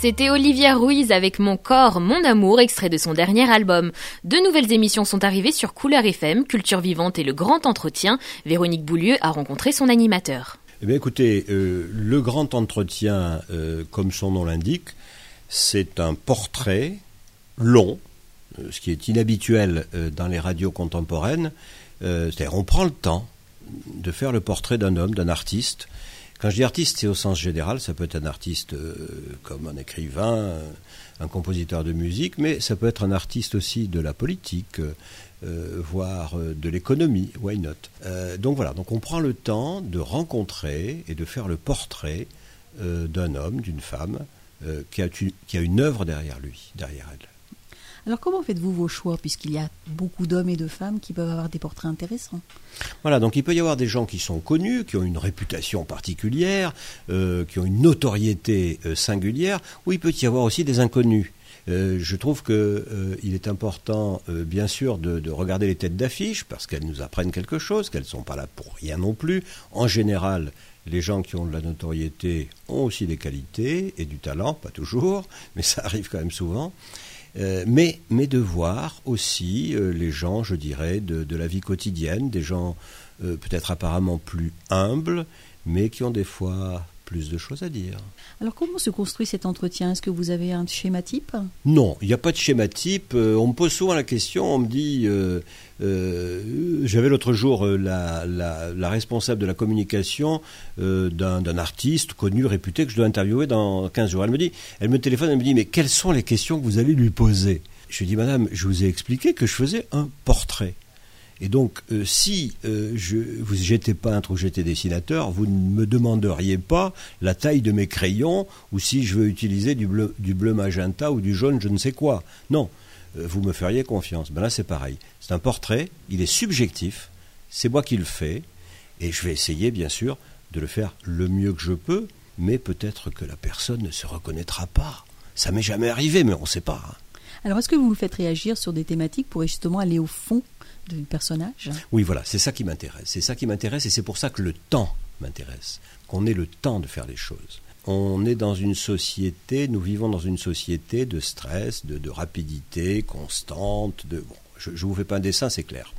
C'était Olivia Ruiz avec Mon corps, mon amour, extrait de son dernier album. De nouvelles émissions sont arrivées sur Couleur FM, Culture vivante et le grand entretien. Véronique Boulieu a rencontré son animateur. Eh bien écoutez, le grand entretien, comme son nom l'indique, c'est un portrait long, ce qui est inhabituel dans les radios contemporaines. C'est-à-dire on prend le temps de faire le portrait d'un homme, d'un artiste. Quand je dis artiste, c'est au sens général, ça peut être un artiste comme un écrivain, un compositeur de musique, mais ça peut être un artiste aussi de la politique, voire de l'économie, why not. Donc voilà, donc on prend le temps de rencontrer et de faire le portrait d'un homme, d'une femme, qui a une œuvre derrière lui, derrière elle. Alors comment faites-vous vos choix, puisqu'il y a beaucoup d'hommes et de femmes qui peuvent avoir des portraits intéressants? Voilà, donc il peut y avoir des gens qui sont connus, qui ont une réputation particulière, qui ont une notoriété singulière, ou il peut y avoir aussi des inconnus. Je trouve qu'il est important, bien sûr, de regarder les têtes d'affiche, parce qu'elles nous apprennent quelque chose, qu'elles ne sont pas là pour rien non plus. En général, les gens qui ont de la notoriété ont aussi des qualités et du talent, pas toujours, mais ça arrive quand même souvent. Mais de voir aussi les gens, je dirais, de la vie quotidienne, des gens peut-être apparemment plus humbles, mais qui ont des fois plus de choses à dire. Alors comment se construit cet entretien? Est-ce que vous avez un schéma type? Non, il n'y a pas de schéma type. On me pose souvent la question, on me dit... j'avais l'autre jour la responsable de la communication d'un artiste connu, réputé, que je dois interviewer dans 15 jours. Elle me téléphone, elle me dit, mais quelles sont les questions que vous allez lui poser? Je lui dis, madame, je vous ai expliqué que je faisais un portrait. Et donc, si j'étais peintre ou j'étais dessinateur, vous ne me demanderiez pas la taille de mes crayons ou si je veux utiliser du bleu magenta ou du jaune je ne sais quoi. Non, vous me feriez confiance. Ben là, c'est pareil. C'est un portrait, il est subjectif, c'est moi qui le fais, et je vais essayer, bien sûr, de le faire le mieux que je peux, mais peut-être que la personne ne se reconnaîtra pas. Ça m'est jamais arrivé, mais on ne sait pas. Hein. Alors, est-ce que vous le faites réagir sur des thématiques pour justement aller au fond du personnage? Oui, voilà, c'est ça qui m'intéresse. C'est ça qui m'intéresse et c'est pour ça que le temps m'intéresse. Qu'on ait le temps de faire les choses. On est dans une société, nous vivons dans une société de stress, de rapidité constante. Bon, je ne vous fais pas un dessin, c'est clair.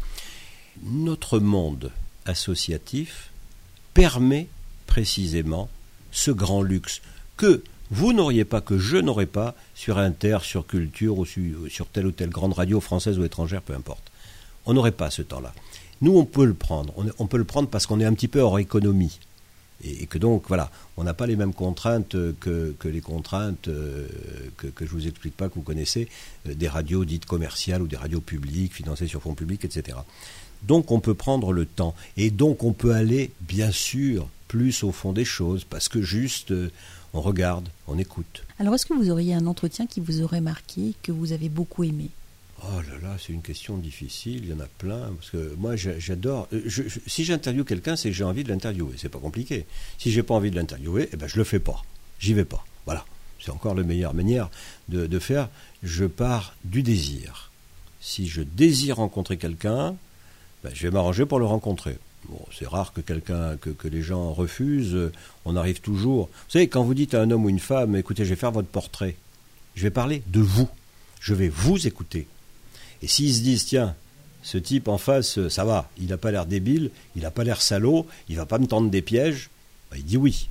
Notre monde associatif permet précisément ce grand luxe que vous n'auriez pas, que je n'aurais pas sur Inter, sur Culture ou sur telle ou telle grande radio française ou étrangère, peu importe. On n'aurait pas ce temps-là. Nous, on peut le prendre. On peut le prendre parce qu'on est un petit peu hors économie. Et que donc, voilà, on n'a pas les mêmes contraintes que les contraintes que je ne vous explique pas, que vous connaissez, des radios dites commerciales ou des radios publiques, financées sur fonds publics, etc. Donc, on peut prendre le temps. Et donc, on peut aller, bien sûr, plus au fond des choses, parce que juste, on regarde, on écoute. Alors, est-ce que vous auriez un entretien qui vous aurait marqué, que vous avez beaucoup aimé? Oh là là, c'est une question difficile, il y en a plein, parce que moi j'adore, si j'interviewe quelqu'un, c'est que j'ai envie de l'interviewer, c'est pas compliqué. Si j'ai pas envie de l'interviewer, eh ben je le fais pas, j'y vais pas, voilà. C'est encore la meilleure manière de faire, je pars du désir. Si je désire rencontrer quelqu'un, ben je vais m'arranger pour le rencontrer. Bon, c'est rare que les gens refusent, on arrive toujours. Vous savez, quand vous dites à un homme ou une femme, écoutez, je vais faire votre portrait, je vais parler de vous, je vais vous écouter. Et s'ils se disent, tiens, ce type en face, ça va, il n'a pas l'air débile, il n'a pas l'air salaud, il ne va pas me tendre des pièges, ben, il dit oui.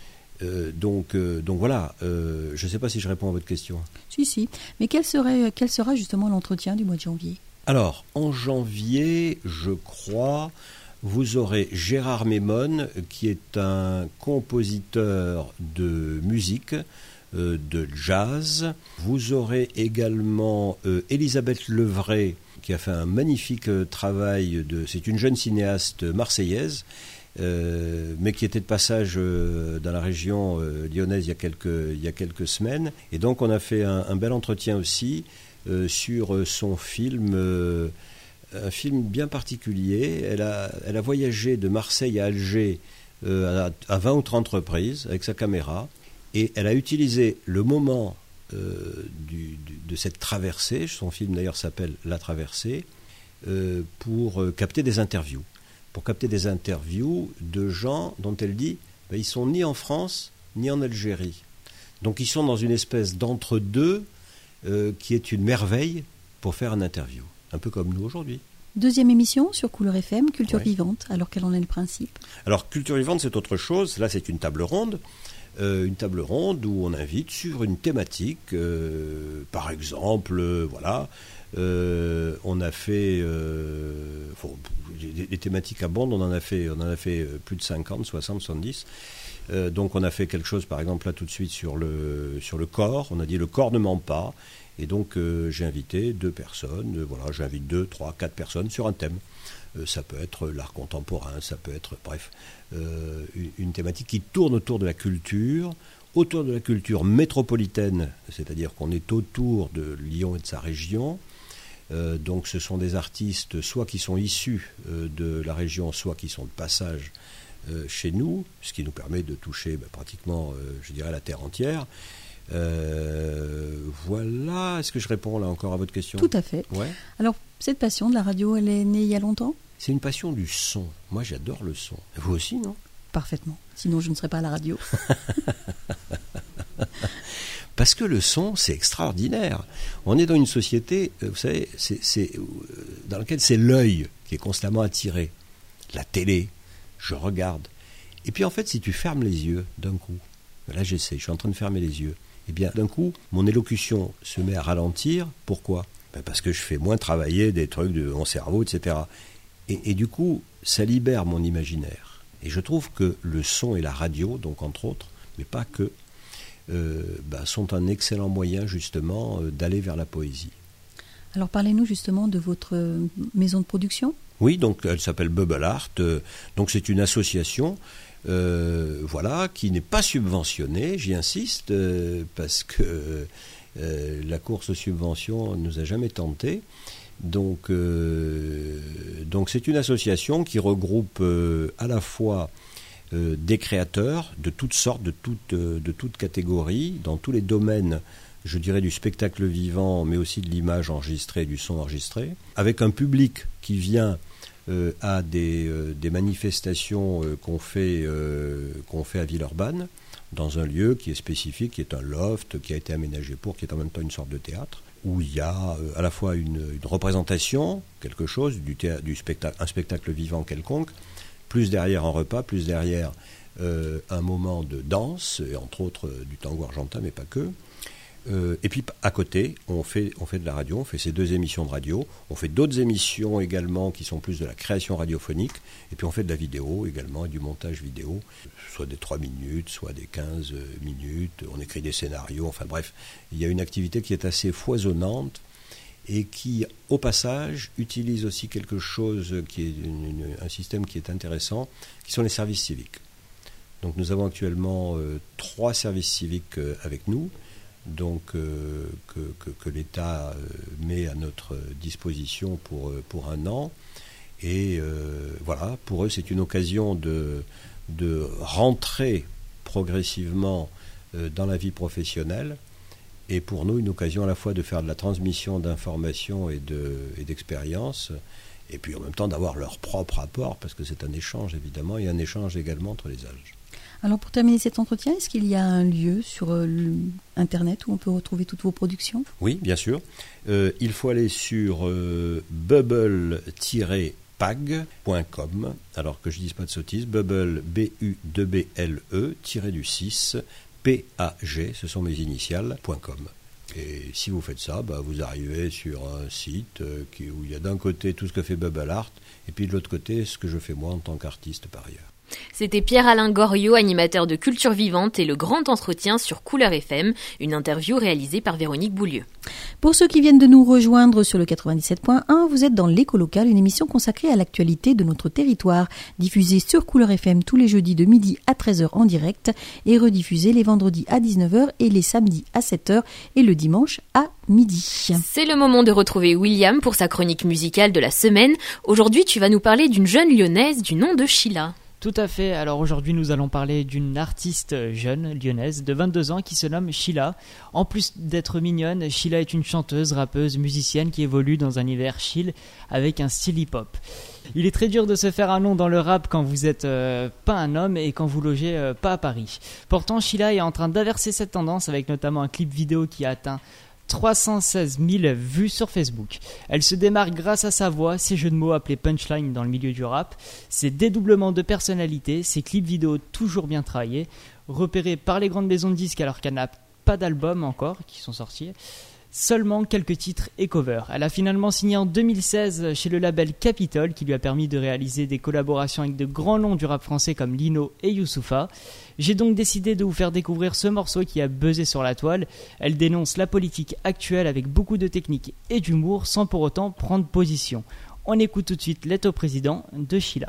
Donc voilà, je ne sais pas si je réponds à votre question. Si. Mais quel sera justement l'entretien du mois de janvier? Alors, en janvier, je crois, vous aurez Gérard Mémone, qui est un compositeur de musique, de jazz. Vous aurez également Elisabeth Levray, qui a fait un magnifique travail. C'est une jeune cinéaste marseillaise, mais qui était de passage dans la région lyonnaise il y a quelques semaines. Et donc on a fait un bel entretien aussi sur son film, un film bien particulier. Elle a voyagé de Marseille à Alger à 20 ou 30 reprises avec sa caméra. Et elle a utilisé le moment de cette traversée, son film d'ailleurs s'appelle La Traversée, pour capter des interviews. Pour capter des interviews de gens dont elle dit ils sont ni en France ni en Algérie. Donc ils sont dans une espèce d'entre-deux qui est une merveille pour faire une interview, un peu comme nous aujourd'hui. Deuxième émission sur Couleur FM, Culture Ouais. Vivante. Alors quel en est le principe ? Alors Culture Vivante, c'est autre chose. Là, c'est une table ronde. Une table ronde où on invite sur une thématique. Par exemple, on a fait des thématiques abondantes. On en a fait plus de 50, 60, 70. Donc on a fait quelque chose, par exemple, là tout de suite sur le corps. On a dit le corps ne ment pas. Et donc j'ai invité 2 personnes. J'invite 2, 3, 4 personnes sur un thème. Ça peut être l'art contemporain, ça peut être, bref, une thématique qui tourne autour de la culture métropolitaine, c'est-à-dire qu'on est autour de Lyon et de sa région. Donc ce sont des artistes soit qui sont issus de la région, soit qui sont de passage chez nous, ce qui nous permet de toucher pratiquement, je dirais, la terre entière. Voilà, est-ce que je réponds là encore à votre question ? Tout à fait. Ouais. Alors, cette passion de la radio, elle est née il y a longtemps ? C'est une passion du son. Moi, j'adore le son. Vous aussi, non ? Parfaitement. Sinon, je ne serais pas à la radio. Parce que le son, c'est extraordinaire. On est dans une société, vous savez, dans laquelle c'est l'œil qui est constamment attiré. La télé, je regarde. Et puis en fait, si tu fermes les yeux d'un coup, là j'essaie, je suis en train de fermer les yeux, et bien d'un coup, mon élocution se met à ralentir. Pourquoi ? Parce que je fais moins travailler des trucs de mon cerveau, etc. Et du coup, ça libère mon imaginaire. Et je trouve que le son et la radio, donc entre autres, mais pas que, sont un excellent moyen justement d'aller vers la poésie. Alors parlez-nous justement de votre maison de production. Oui, donc elle s'appelle Bubble Art. Donc c'est une association qui n'est pas subventionnée, j'y insiste, parce que la course aux subventions ne nous a jamais tenté. Donc c'est une association qui regroupe à la fois des créateurs de toutes sortes, de toutes catégories, dans tous les domaines, je dirais, du spectacle vivant, mais aussi de l'image enregistrée, du son enregistré, avec un public qui vient à des manifestations qu'on fait à Villeurbanne, dans un lieu qui est spécifique, qui est un loft, qui a été aménagé qui est en même temps une sorte de théâtre, où il y a à la fois une représentation, quelque chose, un spectacle vivant quelconque, plus derrière un repas, plus derrière un moment de danse, et entre autres du tango argentin, mais pas que. Et puis à côté, on fait de la radio, on fait ces 2 émissions de radio, on fait d'autres émissions également qui sont plus de la création radiophonique, et puis on fait de la vidéo également, et du montage vidéo, soit des 3 minutes, soit des 15 minutes, on écrit des scénarios, enfin bref, il y a une activité qui est assez foisonnante, et qui, au passage, utilise aussi quelque chose qui est un système qui est intéressant, qui sont les services civiques. Donc nous avons actuellement 3 services civiques avec nous, donc que l'État met à notre disposition pour un an. Et pour eux, c'est une occasion de rentrer progressivement dans la vie professionnelle. Et pour nous, une occasion à la fois de faire de la transmission d'informations et d'expériences, et puis en même temps d'avoir leur propre apport, parce que c'est un échange évidemment, et un échange également entre les âges. Alors pour terminer cet entretien, est-ce qu'il y a un lieu sur Internet où on peut retrouver toutes vos productions ? Oui, bien sûr. Il faut aller sur bubble-pag.com, alors que je ne dise pas de sottises, bubble, B-U-2-B-L-E, -6, P-A-G, ce sont mes initiales.com. Et si vous faites ça, vous arrivez sur un site où il y a d'un côté tout ce que fait Bubble Art, et puis de l'autre côté ce que je fais moi en tant qu'artiste par ailleurs. C'était Pierre-Alain Goriot, animateur de Culture Vivante, et le grand entretien sur Couleur FM, une interview réalisée par Véronique Boulieu. Pour ceux qui viennent de nous rejoindre sur le 97.1, vous êtes dans l'Écho Local, une émission consacrée à l'actualité de notre territoire, diffusée sur Couleur FM tous les jeudis de midi à 13h en direct et rediffusée les vendredis à 19h et les samedis à 7h et le dimanche à midi. C'est le moment de retrouver William pour sa chronique musicale de la semaine. Aujourd'hui, tu vas nous parler d'une jeune lyonnaise du nom de Sheila. Tout à fait. Alors aujourd'hui, nous allons parler d'une artiste jeune lyonnaise de 22 ans qui se nomme Sheila. En plus d'être mignonne, Sheila est une chanteuse, rappeuse, musicienne qui évolue dans un univers chill avec un style hip-hop. Il est très dur de se faire un nom dans le rap quand vous êtes pas un homme et quand vous logez pas à Paris. Pourtant, Sheila est en train d'inverser cette tendance avec notamment un clip vidéo qui a atteint 316 000 vues sur Facebook. Elle se démarque grâce à sa voix, ses jeux de mots appelés punchline dans le milieu du rap, ses dédoublements de personnalité, ses clips vidéo toujours bien travaillés, repérés par les grandes maisons de disques alors qu'elle n'a pas d'albums encore qui sont sortis. Seulement quelques titres et covers. Elle a finalement signé en 2016 chez le label Capitol qui lui a permis de réaliser des collaborations avec de grands noms du rap français comme Lino et Youssoupha. J'ai donc décidé de vous faire découvrir ce morceau qui a buzzé sur la toile. Elle dénonce la politique actuelle avec beaucoup de technique et d'humour sans pour autant prendre position. On écoute tout de suite Lettre au président de Sheila.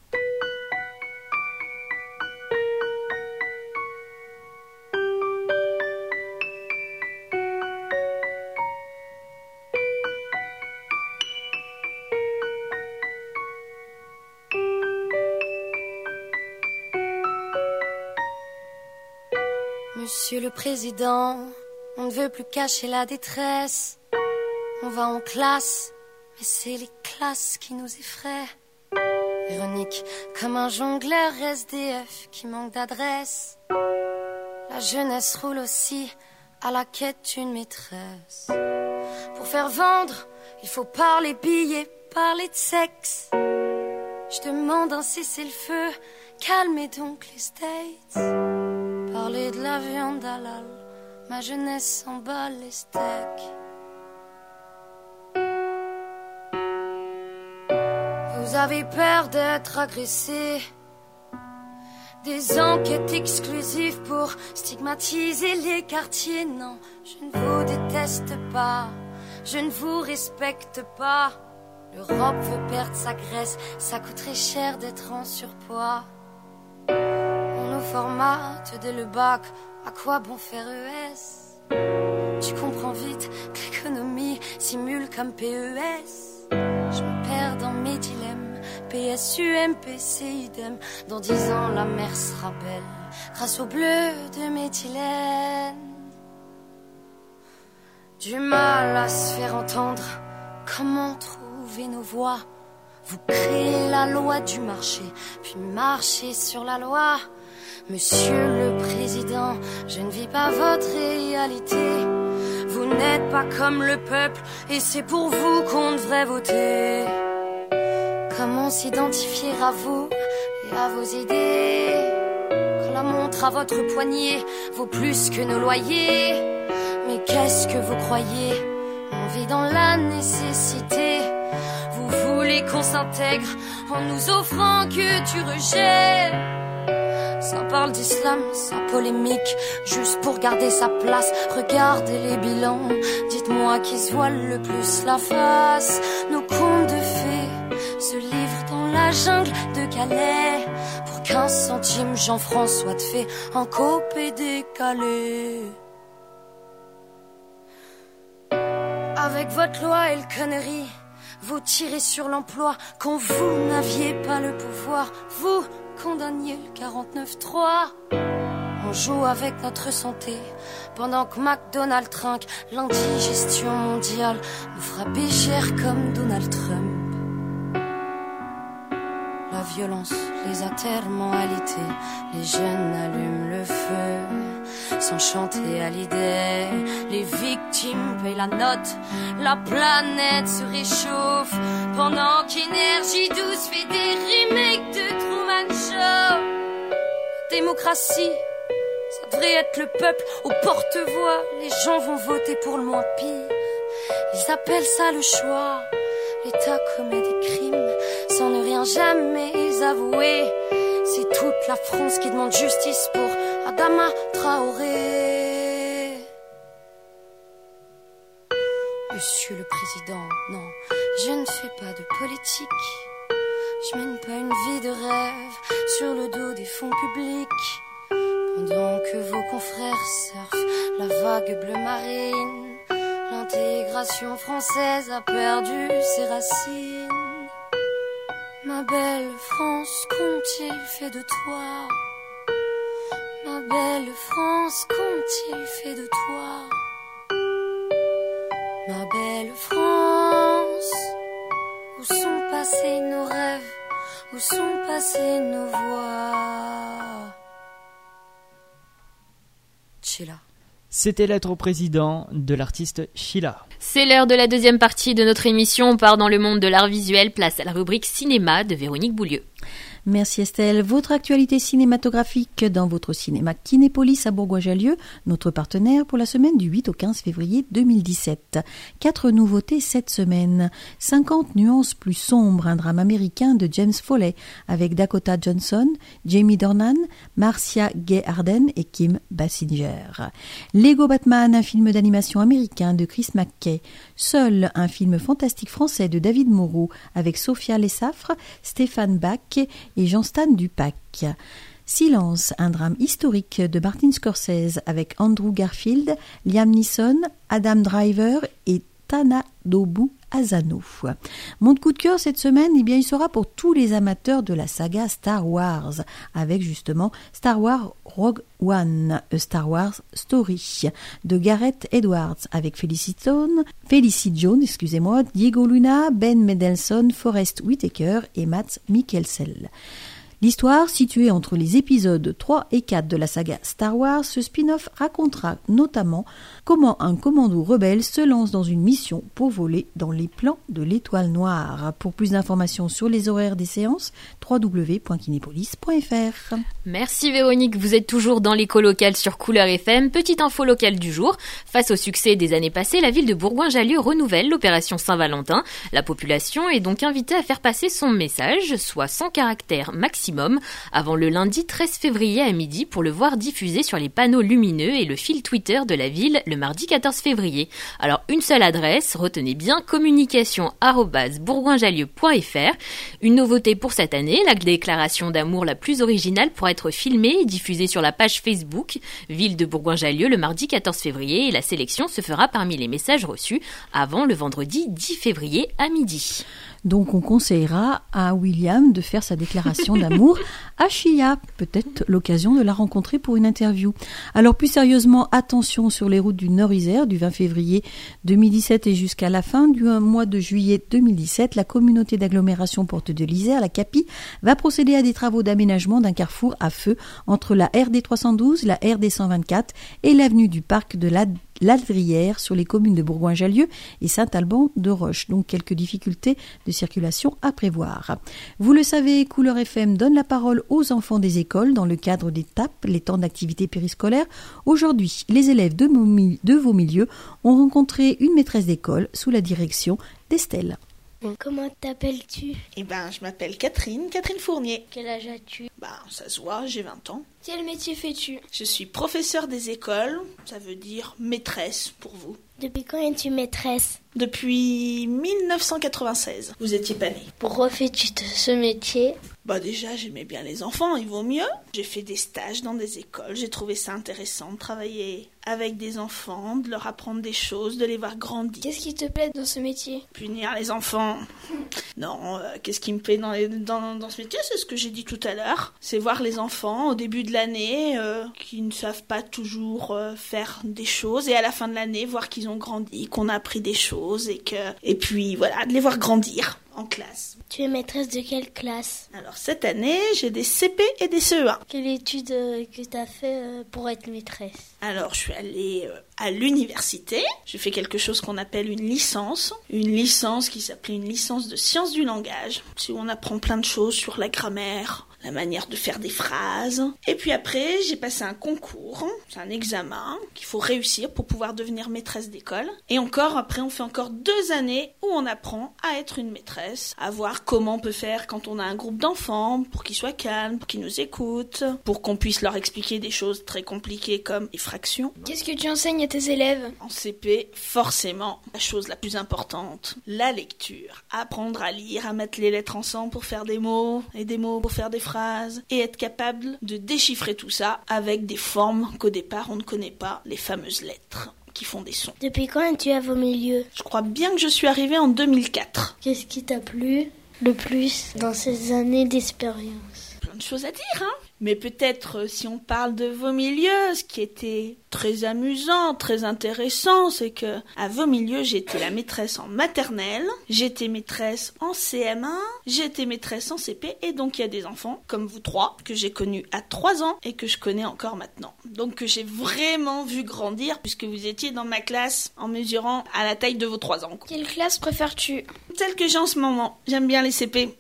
Monsieur le Président, on ne veut plus cacher la détresse. On va en classe, mais c'est les classes qui nous effraient. Ironique comme un jongleur SDF qui manque d'adresse. La jeunesse roule aussi à la quête d'une maîtresse. Pour faire vendre, il faut parler billets, parler de sexe. Je demande un cessez-le-feu, calmez donc les States. Parler de la viande halal, ma jeunesse s'emballe les steaks. Vous avez peur d'être agressé. Des enquêtes exclusives pour stigmatiser les quartiers. Non, je ne vous déteste pas, je ne vous respecte pas. L'Europe veut perdre sa Grèce, ça coûterait cher d'être en surpoids. Formate dès le bac, à quoi bon faire ES? Tu comprends vite que l'économie simule comme PES. Je me perds dans mes dilemmes, PSUM, PC, idem. Dans 10 ans la mer sera belle, grâce au bleu de méthylène. Du mal à se faire entendre, comment trouver nos voix? Vous créez la loi du marché, puis marchez sur la loi. Monsieur le Président, je ne vis pas votre réalité. Vous n'êtes pas comme le peuple et c'est pour vous qu'on devrait voter. Comment s'identifier à vous et à vos idées quand la montre à votre poignet vaut plus que nos loyers? Mais qu'est-ce que vous croyez? On vit dans la nécessité. Vous voulez qu'on s'intègre en nous offrant que du rejet. Ça parle d'islam, ça polémique, juste pour garder sa place. Regardez les bilans, dites-moi qui se voile le plus la face. Nos contes de fées se livrent dans la jungle de Calais. Pour 15 centimes, Jean-François de fait en copé décalé. Avec votre loi et le connerie, vous tirez sur l'emploi quand vous n'aviez pas le pouvoir. Vous condamniez le 49-3. On joue avec notre santé pendant que McDonald's trinque. L'indigestion mondiale nous frappe cher comme Donald Trump. La violence les a tellement alités, les jeunes allument le feu sans chanter à l'idée. Les victimes payent la note, la planète se réchauffe pendant qu'Énergie 12 fait des remakes de Truman Show. Démocratie, ça devrait être le peuple au porte-voix. Les gens vont voter pour le moins pire. Ils appellent ça le choix. L'État commet des crimes sans ne rien jamais avouer. C'est toute la France qui demande justice pour Adama Traoré. Monsieur le Président, non, je ne fais pas de politique. Je mène pas une vie de rêve sur le dos des fonds publics. Pendant que vos confrères surfent la vague bleu marine, l'intégration française a perdu ses racines. Ma belle France, qu'ont-ils fait de toi? Ma belle France, qu'ont-ils fait de toi? Ma belle France, où sont passés nos rêves? Où sont passées nos voix? Sheila. C'était Lettre au président de l'artiste Sheila. C'est l'heure de la deuxième partie de notre émission. On part dans le monde de l'art visuel. Place à la rubrique cinéma de Véronique Boulieu. Merci Estelle. Votre actualité cinématographique dans votre cinéma Kinépolis à Bourgoin-Jallieu, notre partenaire pour la semaine du 8 au 15 février 2017. 4 nouveautés cette semaine. 50 nuances plus sombres, un drame américain de James Foley avec Dakota Johnson, Jamie Dornan, Marcia Gay Harden et Kim Basinger. Lego Batman, un film d'animation américain de Chris McKay. Seul, un film fantastique français de David Moreau avec Sophia Lessafre, Stéphane Bach et Jean-Stan Dupac. Silence, un drame historique de Martin Scorsese avec Andrew Garfield, Liam Neeson, Adam Driver et Tanadobu Asano. Mon coup de cœur cette semaine, eh bien, il sera pour tous les amateurs de la saga Star Wars, avec justement Star Wars Rogue One, A Star Wars Story, de Gareth Edwards, avec Felicity Jones, Diego Luna, Ben Mendelsohn, Forest Whitaker et Mads Mikkelsen. L'histoire, située entre les épisodes 3 et 4 de la saga Star Wars, ce spin-off racontera notamment comment un commando rebelle se lance dans une mission pour voler dans les plans de l'Étoile Noire. Pour plus d'informations sur les horaires des séances, www.kinepolis.fr. Merci Véronique, vous êtes toujours dans l'écho locale sur Couleur FM. Petite info locale du jour. Face au succès des années passées, la ville de Bourgoin-Jallieu renouvelle l'opération Saint-Valentin. La population est donc invitée à faire passer son message, soit 100 caractères maximum, avant le lundi 13 février à midi pour le voir diffusé sur les panneaux lumineux et le fil Twitter de la ville le mardi 14 février. Alors une seule adresse, retenez bien, communication@bourgoinjallieu.fr. Une nouveauté pour cette année, la déclaration d'amour la plus originale pourra être filmée et diffusée sur la page Facebook Ville de Bourgoin-Jallieu le mardi 14 février et la sélection se fera parmi les messages reçus avant le vendredi 10 février à midi. Donc on conseillera à William de faire sa déclaration d'amour à Chia, peut-être l'occasion de la rencontrer pour une interview. Alors plus sérieusement, attention sur les routes du Nord-Isère du 20 février 2017 et jusqu'à la fin du mois de juillet 2017, la communauté d'agglomération Porte de l'Isère, la CAPI, va procéder à des travaux d'aménagement d'un carrefour à feu entre la RD 312, la RD 124 et l'avenue du Parc de l'Aldrière sur les communes de Bourgoin-Jallieu et Saint-Alban de Roche. Donc quelques difficultés de circulation à prévoir. Vous le savez, Couleur FM donne la parole aux enfants des écoles dans le cadre des TAP, les temps d'activité périscolaire. Aujourd'hui, les élèves de vos milieux ont rencontré une maîtresse d'école sous la direction d'Estelle. Comment t'appelles-tu? Eh ben, je m'appelle Catherine Fournier. Quel âge as-tu? Ça se voit, j'ai 20 ans. Quel métier fais-tu? Je suis professeure des écoles, ça veut dire maîtresse pour vous. Depuis quand es-tu maîtresse? Depuis 1996. Vous étiez pas née. Pourquoi fais-tu ce métier? Déjà, j'aimais bien les enfants, il vaut mieux. J'ai fait des stages dans des écoles, j'ai trouvé ça intéressant de travailler avec des enfants, de leur apprendre des choses, de les voir grandir. Qu'est-ce qui te plaît dans ce métier? Punir les enfants. Non, qu'est-ce qui me plaît dans ce métier? C'est ce que j'ai dit tout à l'heure. C'est voir les enfants au début de l'année qui ne savent pas toujours faire des choses et à la fin de l'année, voir qu'ils ont grandi, qu'on a appris des choses et puis voilà, de les voir grandir en classe. Tu es maîtresse de quelle classe? Alors cette année, j'ai des CP et des CE1. Quelle étude que tu as fait pour être maîtresse? Alors je suis allée à l'université. J'ai fait quelque chose qu'on appelle une licence. Une licence qui s'appelait une licence de sciences du langage. Où on apprend plein de choses sur la grammaire, la manière de faire des phrases. Et puis après, j'ai passé un concours, c'est un examen qu'il faut réussir pour pouvoir devenir maîtresse d'école. Et encore, après, on fait encore 2 années où on apprend à être une maîtresse, à voir comment on peut faire quand on a un groupe d'enfants, pour qu'ils soient calmes, pour qu'ils nous écoutent, pour qu'on puisse leur expliquer des choses très compliquées comme les fractions. Qu'est-ce que tu enseignes à tes élèves? En CP, forcément, la chose la plus importante, la lecture. Apprendre à lire, à mettre les lettres ensemble pour faire des mots, et des mots pour faire des phrases, et être capable de déchiffrer tout ça avec des formes qu'au départ on ne connaît pas, les fameuses lettres qui font des sons. Depuis quand es-tu à vos milieux? Je crois bien que je suis arrivée en 2004. Qu'est-ce qui t'a plu? le plus dans ces années d'expérience? Plein de choses à dire, hein. Mais peut-être si on parle de Vaumilieu, ce qui était très amusant, très intéressant, c'est que à Vaumilieu, j'étais la maîtresse en maternelle, j'étais maîtresse en CM1, j'étais maîtresse en CP, et donc il y a des enfants, comme vous trois, que j'ai connus à 3 ans et que je connais encore maintenant. Donc que j'ai vraiment vu grandir, puisque vous étiez dans ma classe en mesurant à la taille de vos 3 ans. Quelle classe préfères-tu? Celle que j'ai en ce moment. J'aime bien les CP.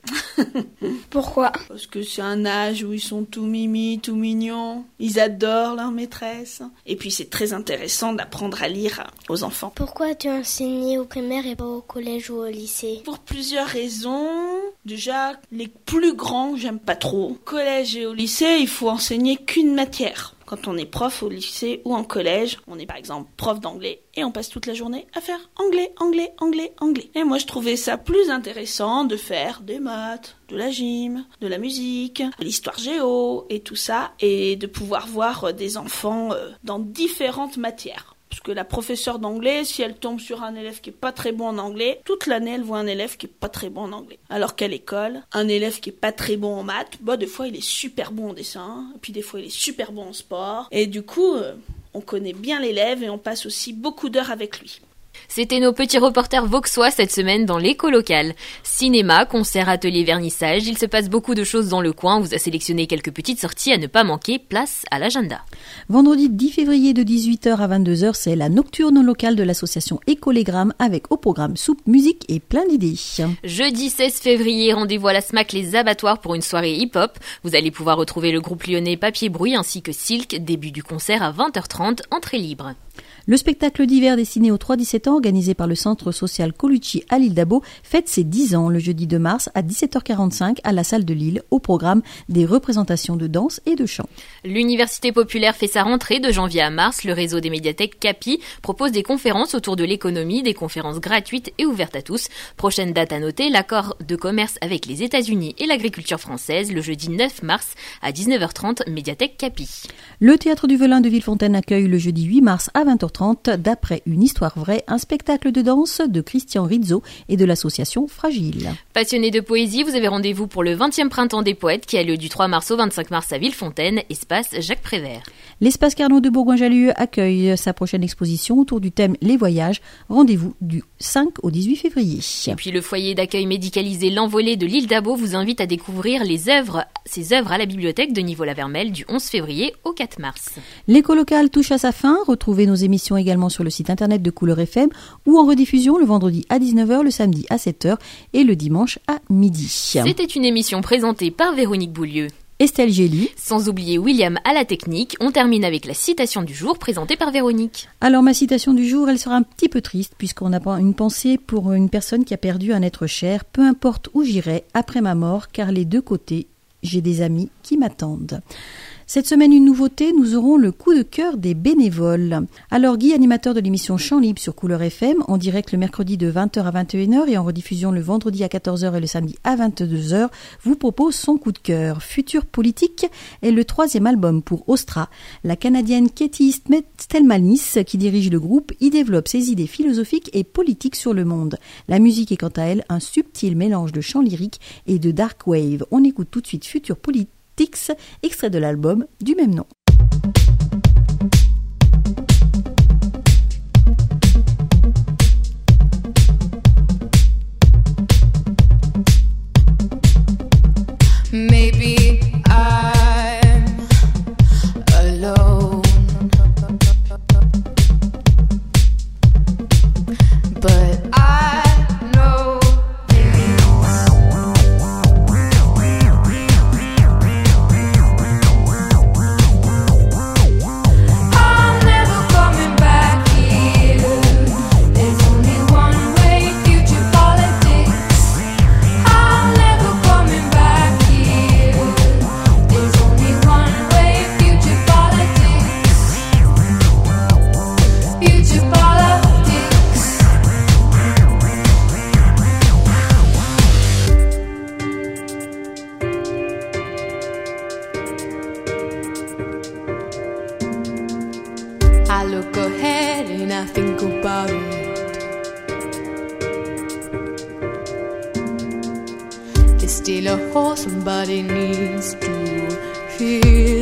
Pourquoi? Parce que c'est un âge où ils sont tout mimi, tout mignons. Ils adorent leur maîtresse. Et puis c'est très intéressant d'apprendre à lire aux enfants. Pourquoi as-tu enseigné au primaire et pas au collège ou au lycée? Pour plusieurs raisons. Déjà, les plus grands, j'aime pas trop. Au collège et au lycée, il faut enseigner qu'une matière. Quand on est prof au lycée ou en collège, on est par exemple prof d'anglais et on passe toute la journée à faire anglais, anglais, anglais, anglais. Et moi je trouvais ça plus intéressant de faire des maths, de la gym, de la musique, de l'histoire géo et tout ça, et de pouvoir voir des enfants dans différentes matières. Parce que la professeure d'anglais, si elle tombe sur un élève qui est pas très bon en anglais, toute l'année elle voit un élève qui est pas très bon en anglais. Alors qu'à l'école, un élève qui est pas très bon en maths, des fois il est super bon en dessin, et puis des fois il est super bon en sport. Et du coup, on connaît bien l'élève et on passe aussi beaucoup d'heures avec lui. C'était nos petits reporters vauxois cette semaine dans l'éco local. Cinéma, concert, atelier, vernissage, il se passe beaucoup de choses dans le coin. On vous a sélectionné quelques petites sorties à ne pas manquer. Place à l'agenda. Vendredi 10 février de 18h à 22h, c'est la nocturne locale de l'association Écolégramme avec au programme soupe, musique et plein d'idées. Jeudi 16 février, rendez-vous à la SMAC Les Abattoirs pour une soirée hip-hop. Vous allez pouvoir retrouver le groupe lyonnais Papier Bruit ainsi que Silk. Début du concert à 20h30, entrée libre. Le spectacle d'hiver destiné aux 3-17 ans, organisé par le centre social Colucci à l'île d'Abo, fête ses 10 ans le jeudi 2 mars à 17h45 à la salle de Lille, au programme des représentations de danse et de chant. L'Université populaire fait sa rentrée de janvier à mars. Le réseau des médiathèques CAPI propose des conférences autour de l'économie, des conférences gratuites et ouvertes à tous. Prochaine date à noter, l'accord de commerce avec les États-Unis et l'agriculture française, le jeudi 9 mars à 19h30, médiathèque CAPI. Le théâtre du Velin de Villefontaine accueille le jeudi 8 mars à 20h30, d'après une histoire vraie, un spectacle de danse de Christian Rizzo et de l'association Fragile. Passionnés de poésie, vous avez rendez-vous pour le 20e printemps des poètes qui a lieu du 3 mars au 25 mars à Villefontaine, espace Jacques Prévert. L'espace Carnot de Bourgoin-Jallieu accueille sa prochaine exposition autour du thème Les Voyages. Rendez-vous du 5 au 18 février. Et puis le foyer d'accueil médicalisé L'Envolée de l'île d'Abo vous invite à découvrir ses œuvres à la bibliothèque de Niveau-la-Vermelle du 11 février au 4 mars. L'éco local touche à sa fin. Retrouvez nos émissions également sur le site internet de Couleur FM ou en rediffusion le vendredi à 19h, le samedi à 7h et le dimanche à midi. C'était une émission présentée par Véronique Boulieu, Estelle Gély, sans oublier William à la technique. On termine avec la citation du jour présentée par Véronique. Alors ma citation du jour, elle sera un petit peu triste puisqu'on a une pensée pour une personne qui a perdu un être cher. Peu importe où j'irai après ma mort, car les deux côtés, j'ai des amis qui m'attendent. Cette semaine, une nouveauté, nous aurons le coup de cœur des bénévoles. Alors Guy, animateur de l'émission Chant Libre sur Couleur FM, en direct le mercredi de 20h à 21h et en rediffusion le vendredi à 14h et le samedi à 22h, vous propose son coup de cœur. Futur politique est le 3e album pour Ostra. La Canadienne Katie Stelmanis, qui dirige le groupe, y développe ses idées philosophiques et politiques sur le monde. La musique est quant à elle un subtil mélange de chant lyrique et de dark wave. On écoute tout de suite Futur politique, extrait de l'album du même nom. Maybe I'm alone, but I know I'm never coming back here. There's only one way, future politics. I'm never coming back here. There's only one way, future politics. Future politics. I look ahead and I think about it. steal a horse, somebody needs to feel